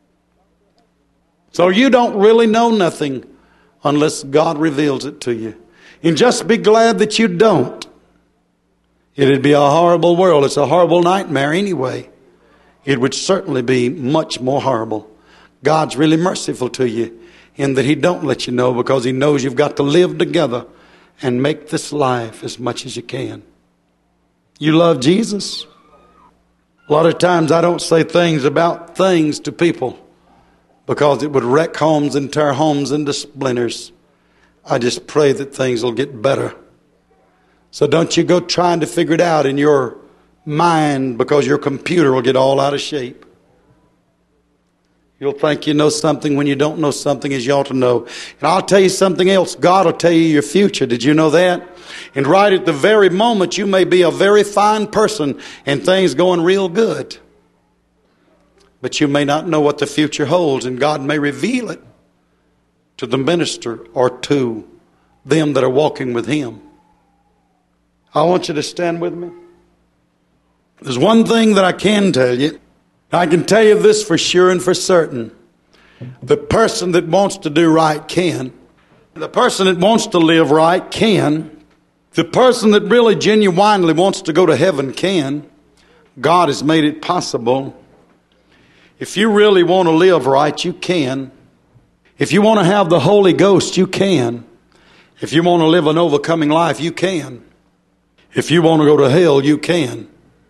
A: So you don't really know nothing unless God reveals it to you. And just be glad that you don't. It'd be a horrible world. It's a horrible nightmare anyway. It would certainly be much more horrible. God's really merciful to you in that he don't let you know because he knows you've got to live together and make this life as much as you can. You love Jesus? A lot of times I don't say things about things to people because it would wreck homes and tear homes into splinters. I just pray that things will get better. So don't you go trying to figure it out in your mind because your computer will get all out of shape. You'll think you know something when you don't know something as you ought to know. And I'll tell you something else. God will tell you your future. Did you know that? And right at the very moment, you may be a very fine person and things going real good. But you may not know what the future holds, and God may reveal it to the minister or to them that are walking with him. I want you to stand with me. There's one thing that I can tell you. I can tell you this for sure and for certain. The person that wants to do right can. The person that wants to live right can. The person that really genuinely wants to go to heaven can. God has made it possible. If you really want to live right, you can. If you want to have the Holy Ghost, you can. If you want to live an overcoming life, you can. If you want to go to hell, you can.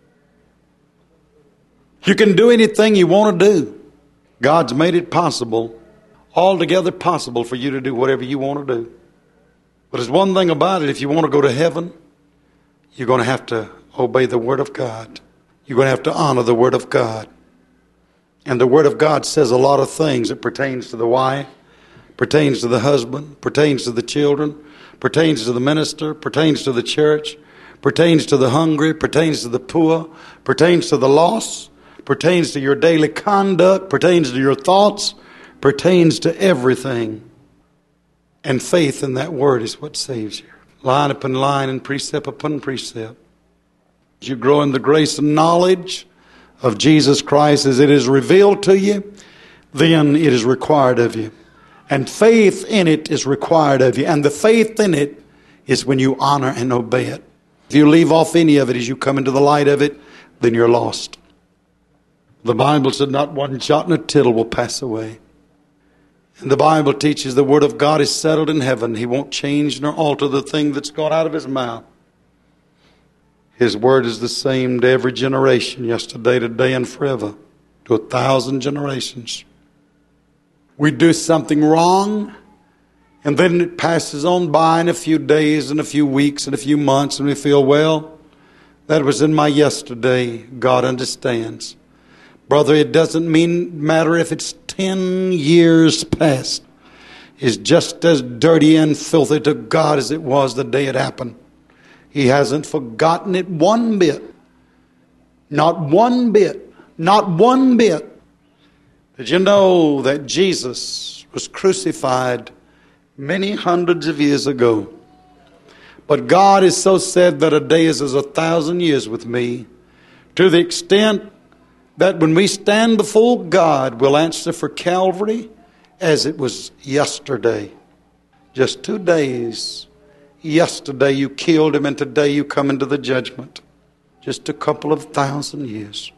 A: You can do anything you want to do. God's made it possible, altogether possible for you to do whatever you want to do. But there's one thing about it. If you want to go to heaven, you're going to have to obey the Word of God. You're going to have to honor the Word of God. And the Word of God says a lot of things. It pertains to the wife, pertains to the husband, pertains to the children, pertains to the minister, pertains to the church, pertains to the hungry, pertains to the poor, pertains to the lost, pertains to your daily conduct, pertains to your thoughts, pertains to everything. And faith in that Word is what saves you. Line upon line and precept upon precept. As you grow in the grace and knowledge of Jesus Christ as it is revealed to you, then it is required of you. And faith in it is required of you. And the faith in it is when you honor and obey it. If you leave off any of it as you come into the light of it, then you're lost. The Bible said not one jot nor tittle will pass away. And the Bible teaches the Word of God is settled in heaven. He won't change nor alter the thing that's gone out of His mouth. His Word is the same to every generation, yesterday, today, and forever, to a thousand generations. We do something wrong, and then it passes on by in a few days, and a few weeks, and a few months, and we feel, well, that was in my yesterday. God understands. Brother, it doesn't mean matter if it's ten years past. It's just as dirty and filthy to God as it was the day it happened. He hasn't forgotten it one bit. Not one bit. Not one bit. Did you know that Jesus was crucified many hundreds of years ago? But God has so said that a day is as a thousand years with me, to the extent that when we stand before God, we'll answer for Calvary as it was yesterday. Just two days. Yesterday you killed Him, and today you come into the judgment. Just a couple of thousand years.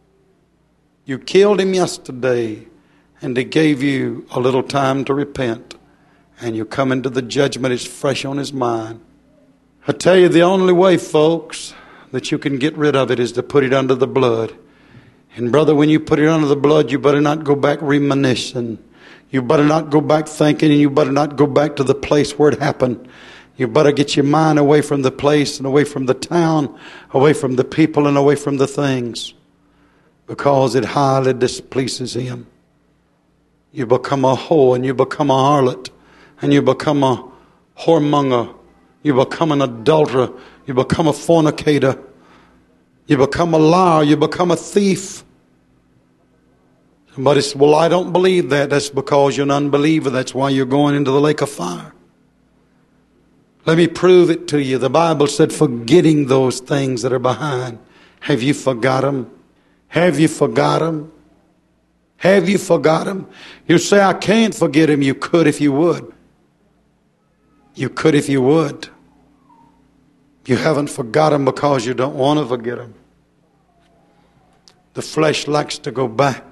A: You killed Him yesterday, and He gave you a little time to repent. And you come into the judgment, it's fresh on His mind. I tell you, the only way, folks, that you can get rid of it is to put it under the blood. And brother, when you put it under the blood, you better not go back reminiscing. You better not go back thinking, and you better not go back to the place where it happened. You better get your mind away from the place and away from the town, away from the people and away from the things, because it highly displeases Him. You become a whore, and you become a harlot, and you become a whoremonger. You become an adulterer. You become a fornicator. You become a liar. You become a thief. Somebody says, well, I don't believe that. That's because you're an unbeliever. That's why you're going into the lake of fire. Let me prove it to you. The Bible said, forgetting those things that are behind. Have you forgot them? Have you forgot them? Have you forgot them? You say, I can't forget him. You could if you would. You could if you would. You haven't forgotten because you don't want to forget him. The flesh likes to go back.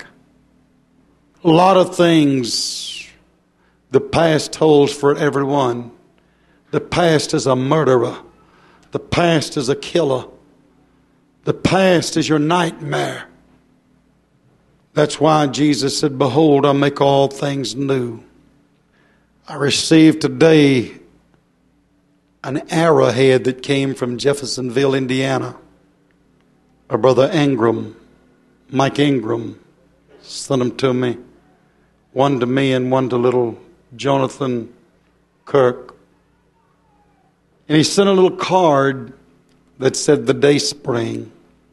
A: A lot of things the past holds for everyone. The past is a murderer. The past is a killer. The past is your nightmare. That's why Jesus said, behold, I make all things new. I received today an arrowhead that came from Jeffersonville, Indiana. Our brother Ingram, Mike Ingram, sent them to me. One to me and one to little Jonathan Kirk. And he sent a little card that said the day spring.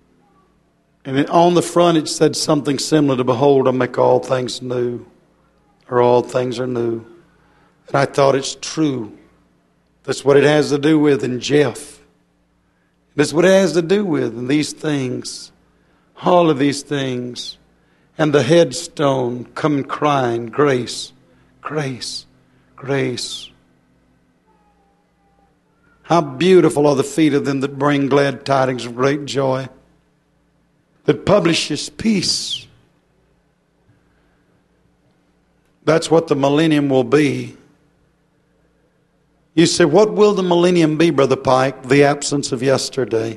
A: And it, on the front it said something similar to, behold, I make all things new. Or all things are new. And I thought, it's true. That's what it has to do with in Jeff. That's what it has to do with in these things. All of these things. And the headstone come crying, grace, grace, grace. How beautiful are the feet of them that bring glad tidings of great joy, that publishes peace. That's what the millennium will be. You say, what will the millennium be, Brother Pike? The absence of yesterday.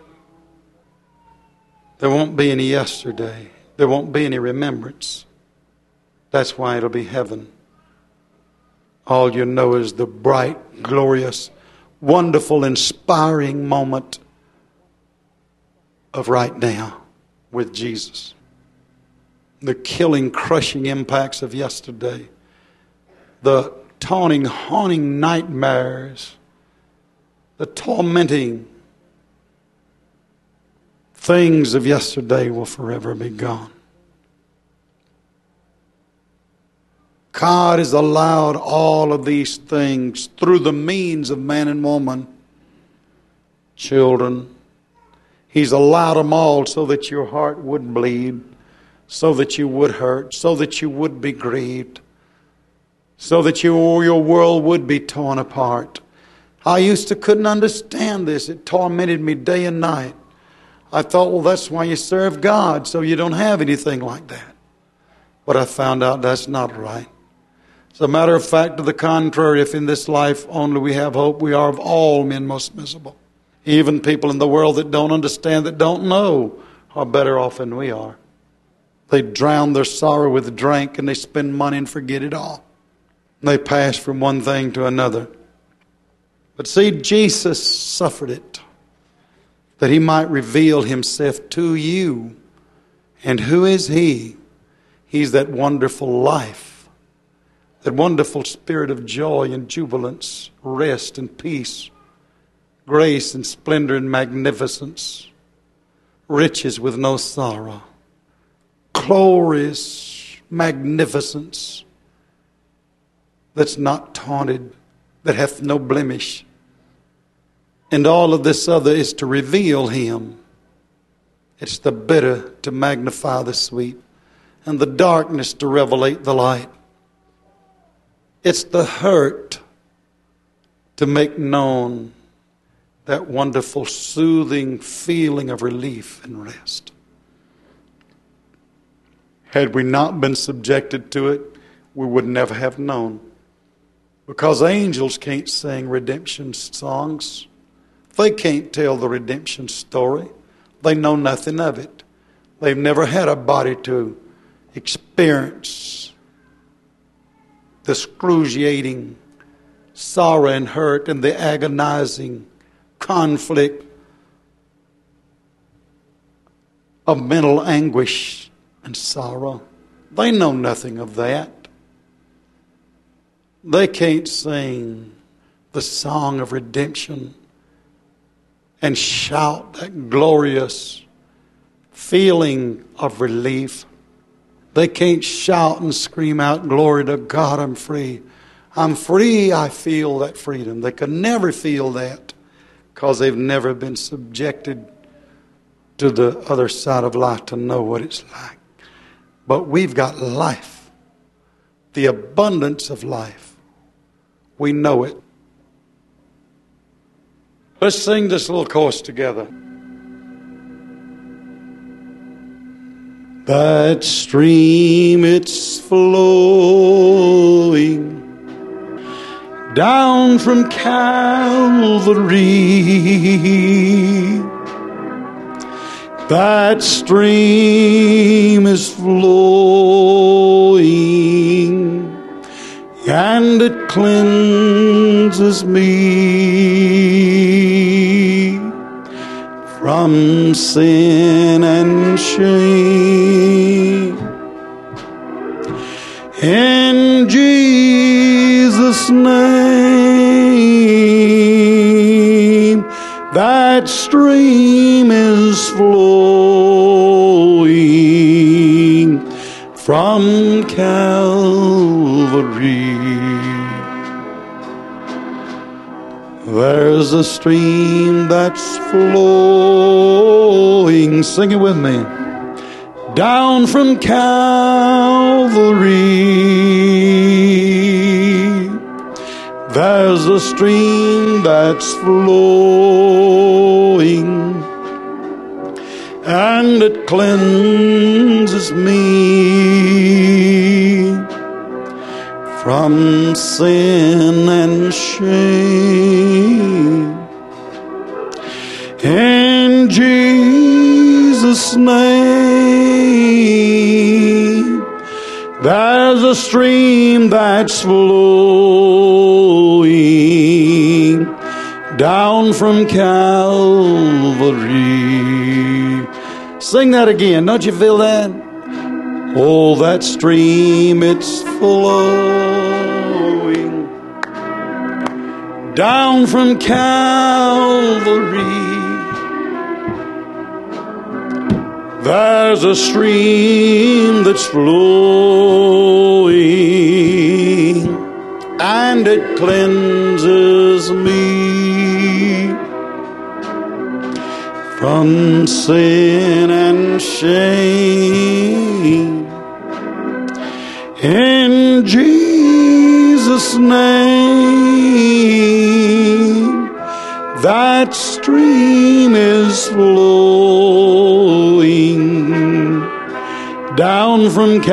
A: There won't be any yesterday. There won't be any remembrance. That's why it'll be heaven. All you know is the bright, glorious, wonderful, inspiring moment of right now with Jesus. The killing, crushing impacts of yesterday. The taunting, haunting nightmares. The tormenting things of yesterday will forever be gone. God has allowed all of these things through the means of man and woman, children. He's allowed them all so that your heart would bleed, so that you would hurt, so that you would be grieved, so that you, your world would be torn apart. I used to couldn't understand this. It tormented me day and night. I thought, well, that's why you serve God, so you don't have anything like that. But I found out that's not right. As a matter of fact, to the contrary, if in this life only we have hope, we are of all men most miserable. Even people in the world that don't understand, that don't know, are better off than we are. They drown their sorrow with drink, and they spend money and forget it all. And they pass from one thing to another. But see, Jesus suffered it, that he might reveal himself to you. And who is he? He's that wonderful life, that wonderful spirit of joy and jubilance, rest and peace, grace and splendor and magnificence, riches with no sorrow, glorious magnificence that's not taunted, that hath no blemish. And all of this other is to reveal him. It's the bitter to magnify the sweet, and the darkness to revelate the light. It's the hurt to make known that wonderful soothing feeling of relief and rest. Had we not been subjected to it, we would never have known. Because angels can't sing redemption songs. They can't tell the redemption story. They know nothing of it. They've never had a body to experience the excruciating sorrow and hurt and the agonizing conflict of mental anguish and sorrow. They know nothing of that. They can't sing the song of redemption and shout that glorious feeling of relief. They can't shout and scream out, glory to God, I'm free. I'm free, I feel that freedom. They could never feel that because they've never been subjected to the other side of life to know what it's like. But we've got life, the abundance of life. We know it. Let's sing this little chorus together. That stream, it's flowing down from Calvary. That stream is flowing and it cleanses me from sin and shame. In Jesus' name, that stream is flowing from Calvary. There's a stream that's flowing, sing it with me, down from Calvary. There's a stream that's flowing and it cleanses me from sin and shame. In Jesus' name, there's a stream that's flowing down from Calvary. Sing that again. Don't you feel that? Oh, that stream, it's flowing down from Calvary. There's a stream that's flowing, and it cleanses me from sin and shame. In Jesus' name, that stream is flowing down from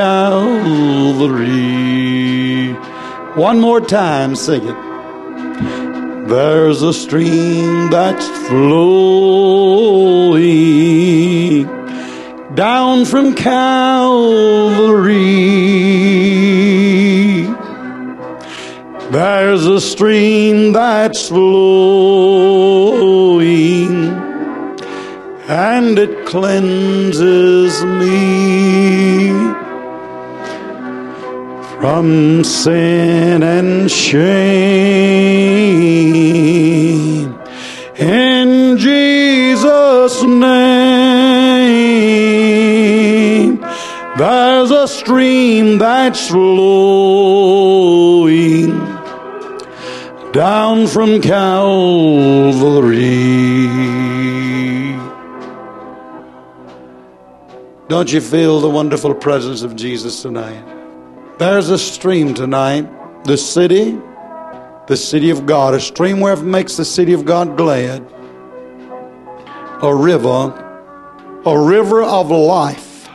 A: Calvary. One more time, sing it. There's a stream that's flowing down from Calvary. There's a stream that's flowing, and it cleanses me from sin and shame. In Jesus' name, there's a stream that's flowing down from Calvary. Don't you feel the wonderful presence of Jesus tonight? There's a stream tonight, the city, the city of God, a stream where it makes the city of God glad. A river, a river of life.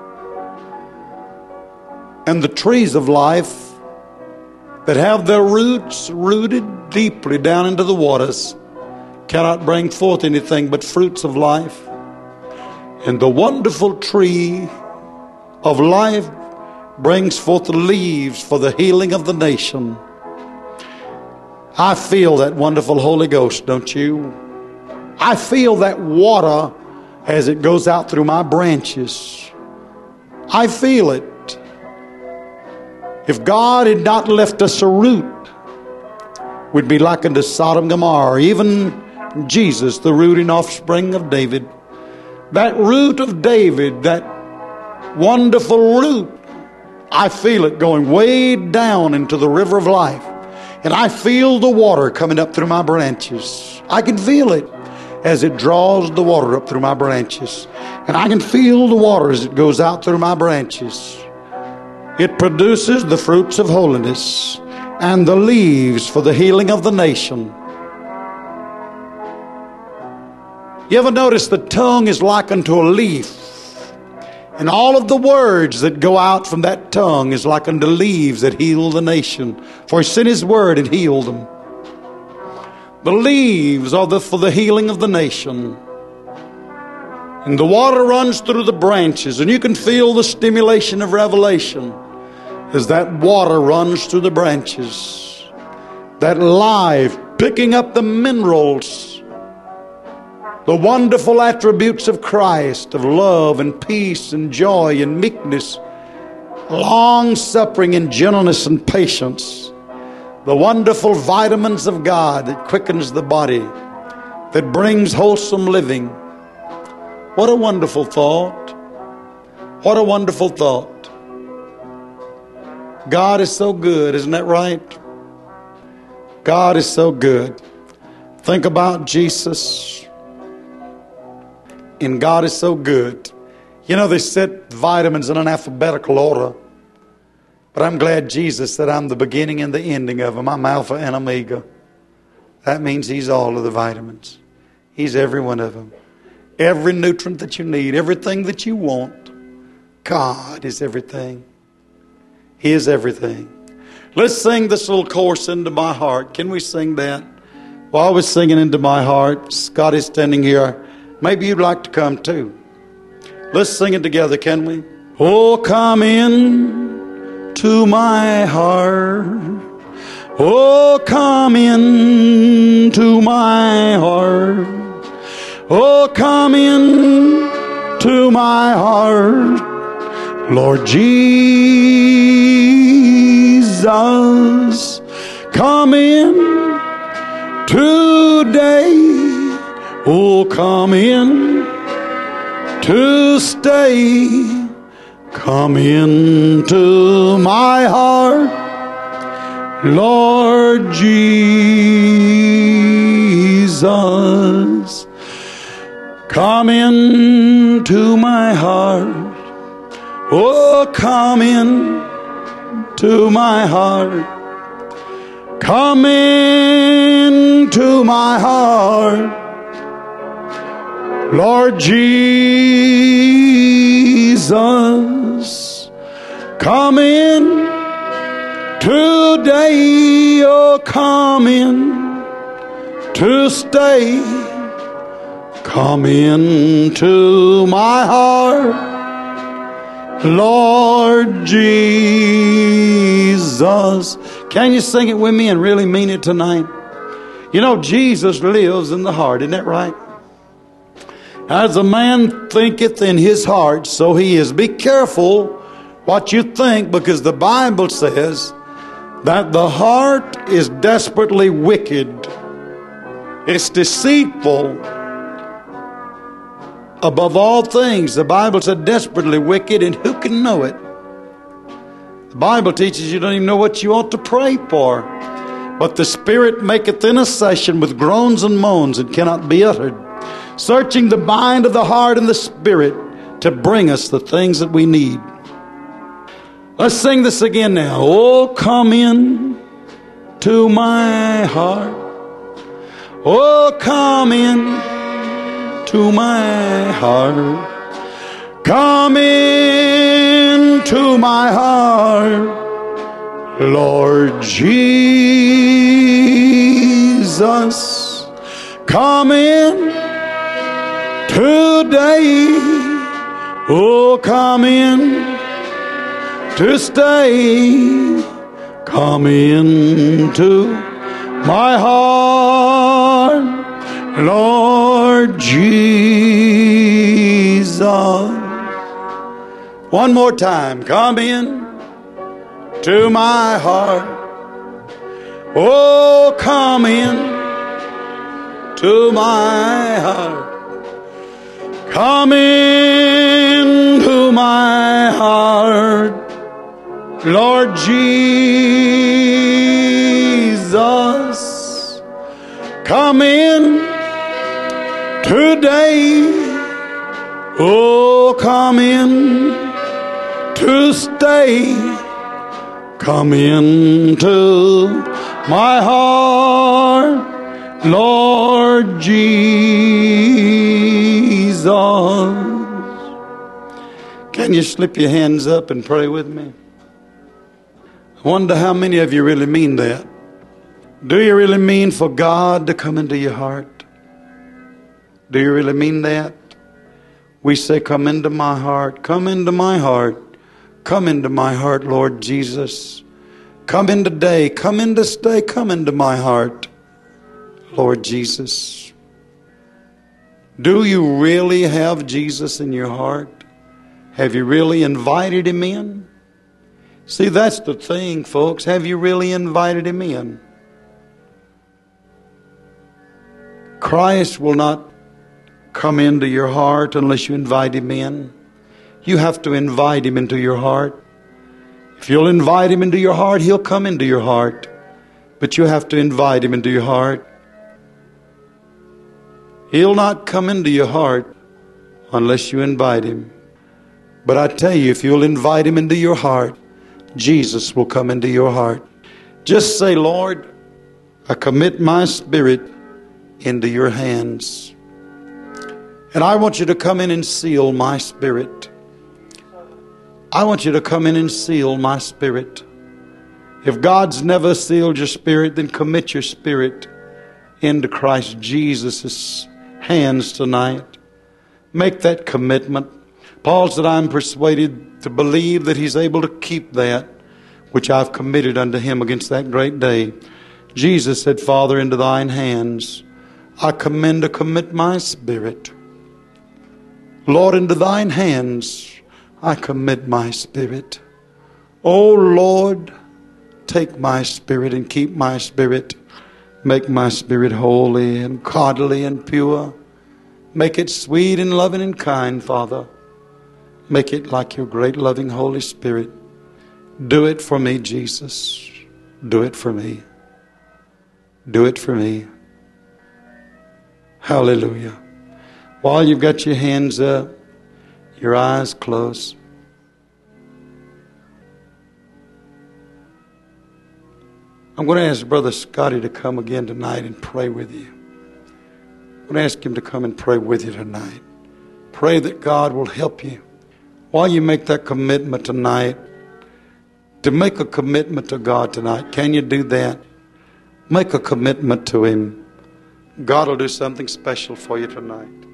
A: And the trees of life that have their roots rooted deeply down into the waters cannot bring forth anything but fruits of life. And the wonderful tree of life brings forth the leaves for the healing of the nation. I feel that wonderful Holy Ghost, don't you? I feel that water as it goes out through my branches. I feel it. If God had not left us a root, we'd be like unto Sodom and Gomorrah. Even Jesus, the root and offspring of David. That root of David, that wonderful root, I feel it going way down into the river of life. And I feel the water coming up through my branches. I can feel it as it draws the water up through my branches. And I can feel the water as it goes out through my branches. It produces the fruits of holiness and the leaves for the healing of the nation. You ever notice the tongue is likened to a leaf? And all of the words that go out from that tongue is like unto leaves that heal the nation. For he sent his word and healed them. The leaves are the, for the healing of the nation. And the water runs through the branches. And you can feel the stimulation of revelation as that water runs through the branches. That life picking up the minerals, the wonderful attributes of Christ, of love and peace and joy and meekness, long-suffering and gentleness and patience. The wonderful vitamins of God that quickens the body, that brings wholesome living. What a wonderful thought. What a wonderful thought. God is so good, isn't that right? God is so good. Think about Jesus. And God is so good. You know, they set vitamins in an alphabetical order. But I'm glad Jesus said I'm the beginning and the ending of them. I'm Alpha and Omega. That means He's all of the vitamins. He's every one of them. Every nutrient that you need, everything that you want. God is everything. He is everything. Let's sing this little chorus, Into My Heart. Can we sing that? While I was singing Into My Heart, Scott is standing here. Maybe you'd like to come too. Let's sing it together, can we? Oh, come in to my heart. Oh, come in to my heart. Oh, come in to my heart. Lord Jesus, come in today. Oh, come in to stay. Come into my heart, Lord Jesus. Come into my heart. Oh, come in to my heart. Come into my heart, Lord Jesus. Come in today. Oh, come in to stay. Come into my heart, Lord Jesus. Can you sing it with me and really mean it tonight? You know, Jesus lives in the heart, isn't that right? As a man thinketh in his heart, so he is. Be careful what you think, because the Bible says that the heart is desperately wicked. It's deceitful above all things. The Bible said desperately wicked, and who can know it? The Bible teaches you don't even know what you ought to pray for. But the Spirit maketh intercession with groans and moans and cannot be uttered, searching the mind of the heart and the Spirit to bring us the things that we need. Let's sing this again now. Oh, come in to my heart. Oh, come in to my heart. Come in to my heart, Lord Jesus. Come in today. Oh, come in to stay. Come into my heart, Lord Jesus. One more time. Come in to my heart. Oh, come in to my heart. Come in to my heart, Lord Jesus. Come in today. Oh, come in to stay. Come into my heart, Lord Jesus. Can you slip your hands up and pray with me? I wonder how many of you really mean that. Do you really mean for God to come into your heart? Do you really mean that? We say, come into my heart, come into my heart, come into my heart, Lord Jesus. Come in today, come in to stay, come into my heart, Lord Jesus. Do you really have Jesus in your heart? Have you really invited him in? See, that's the thing, folks. Have you really invited him in? Christ will not come into your heart unless you invite him in. You have to invite him into your heart. If you'll invite him into your heart, he'll come into your heart. But you have to invite him into your heart. He'll not come into your heart unless you invite him. But I tell you, if you'll invite him into your heart, Jesus will come into your heart. Just say, Lord, I commit my spirit into your hands. And I want you to come in and seal my spirit. I want you to come in and seal my spirit. If God's never sealed your spirit, then commit your spirit into Christ Jesus' hands tonight. Make that commitment. Paul said, I'm persuaded to believe that he's able to keep that which I've committed unto him against that great day. Jesus said, Father, into thine hands I commend to commit my spirit. Lord, into thine hands I commit my spirit. O Lord, take my spirit and keep my spirit. Make my spirit holy and godly and pure. Make it sweet and loving and kind, Father. Make it like your great loving Holy Spirit. Do it for me, Jesus. Do it for me. Do it for me. Hallelujah. While you've got your hands up, your eyes closed, I'm going to ask Brother Scotty to come again tonight and pray with you. I'm going to ask him to come and pray with you tonight. Pray that God will help you. While you make that commitment tonight, to make a commitment to God tonight, can you do that? Make a commitment to Him. God will do something special for you tonight.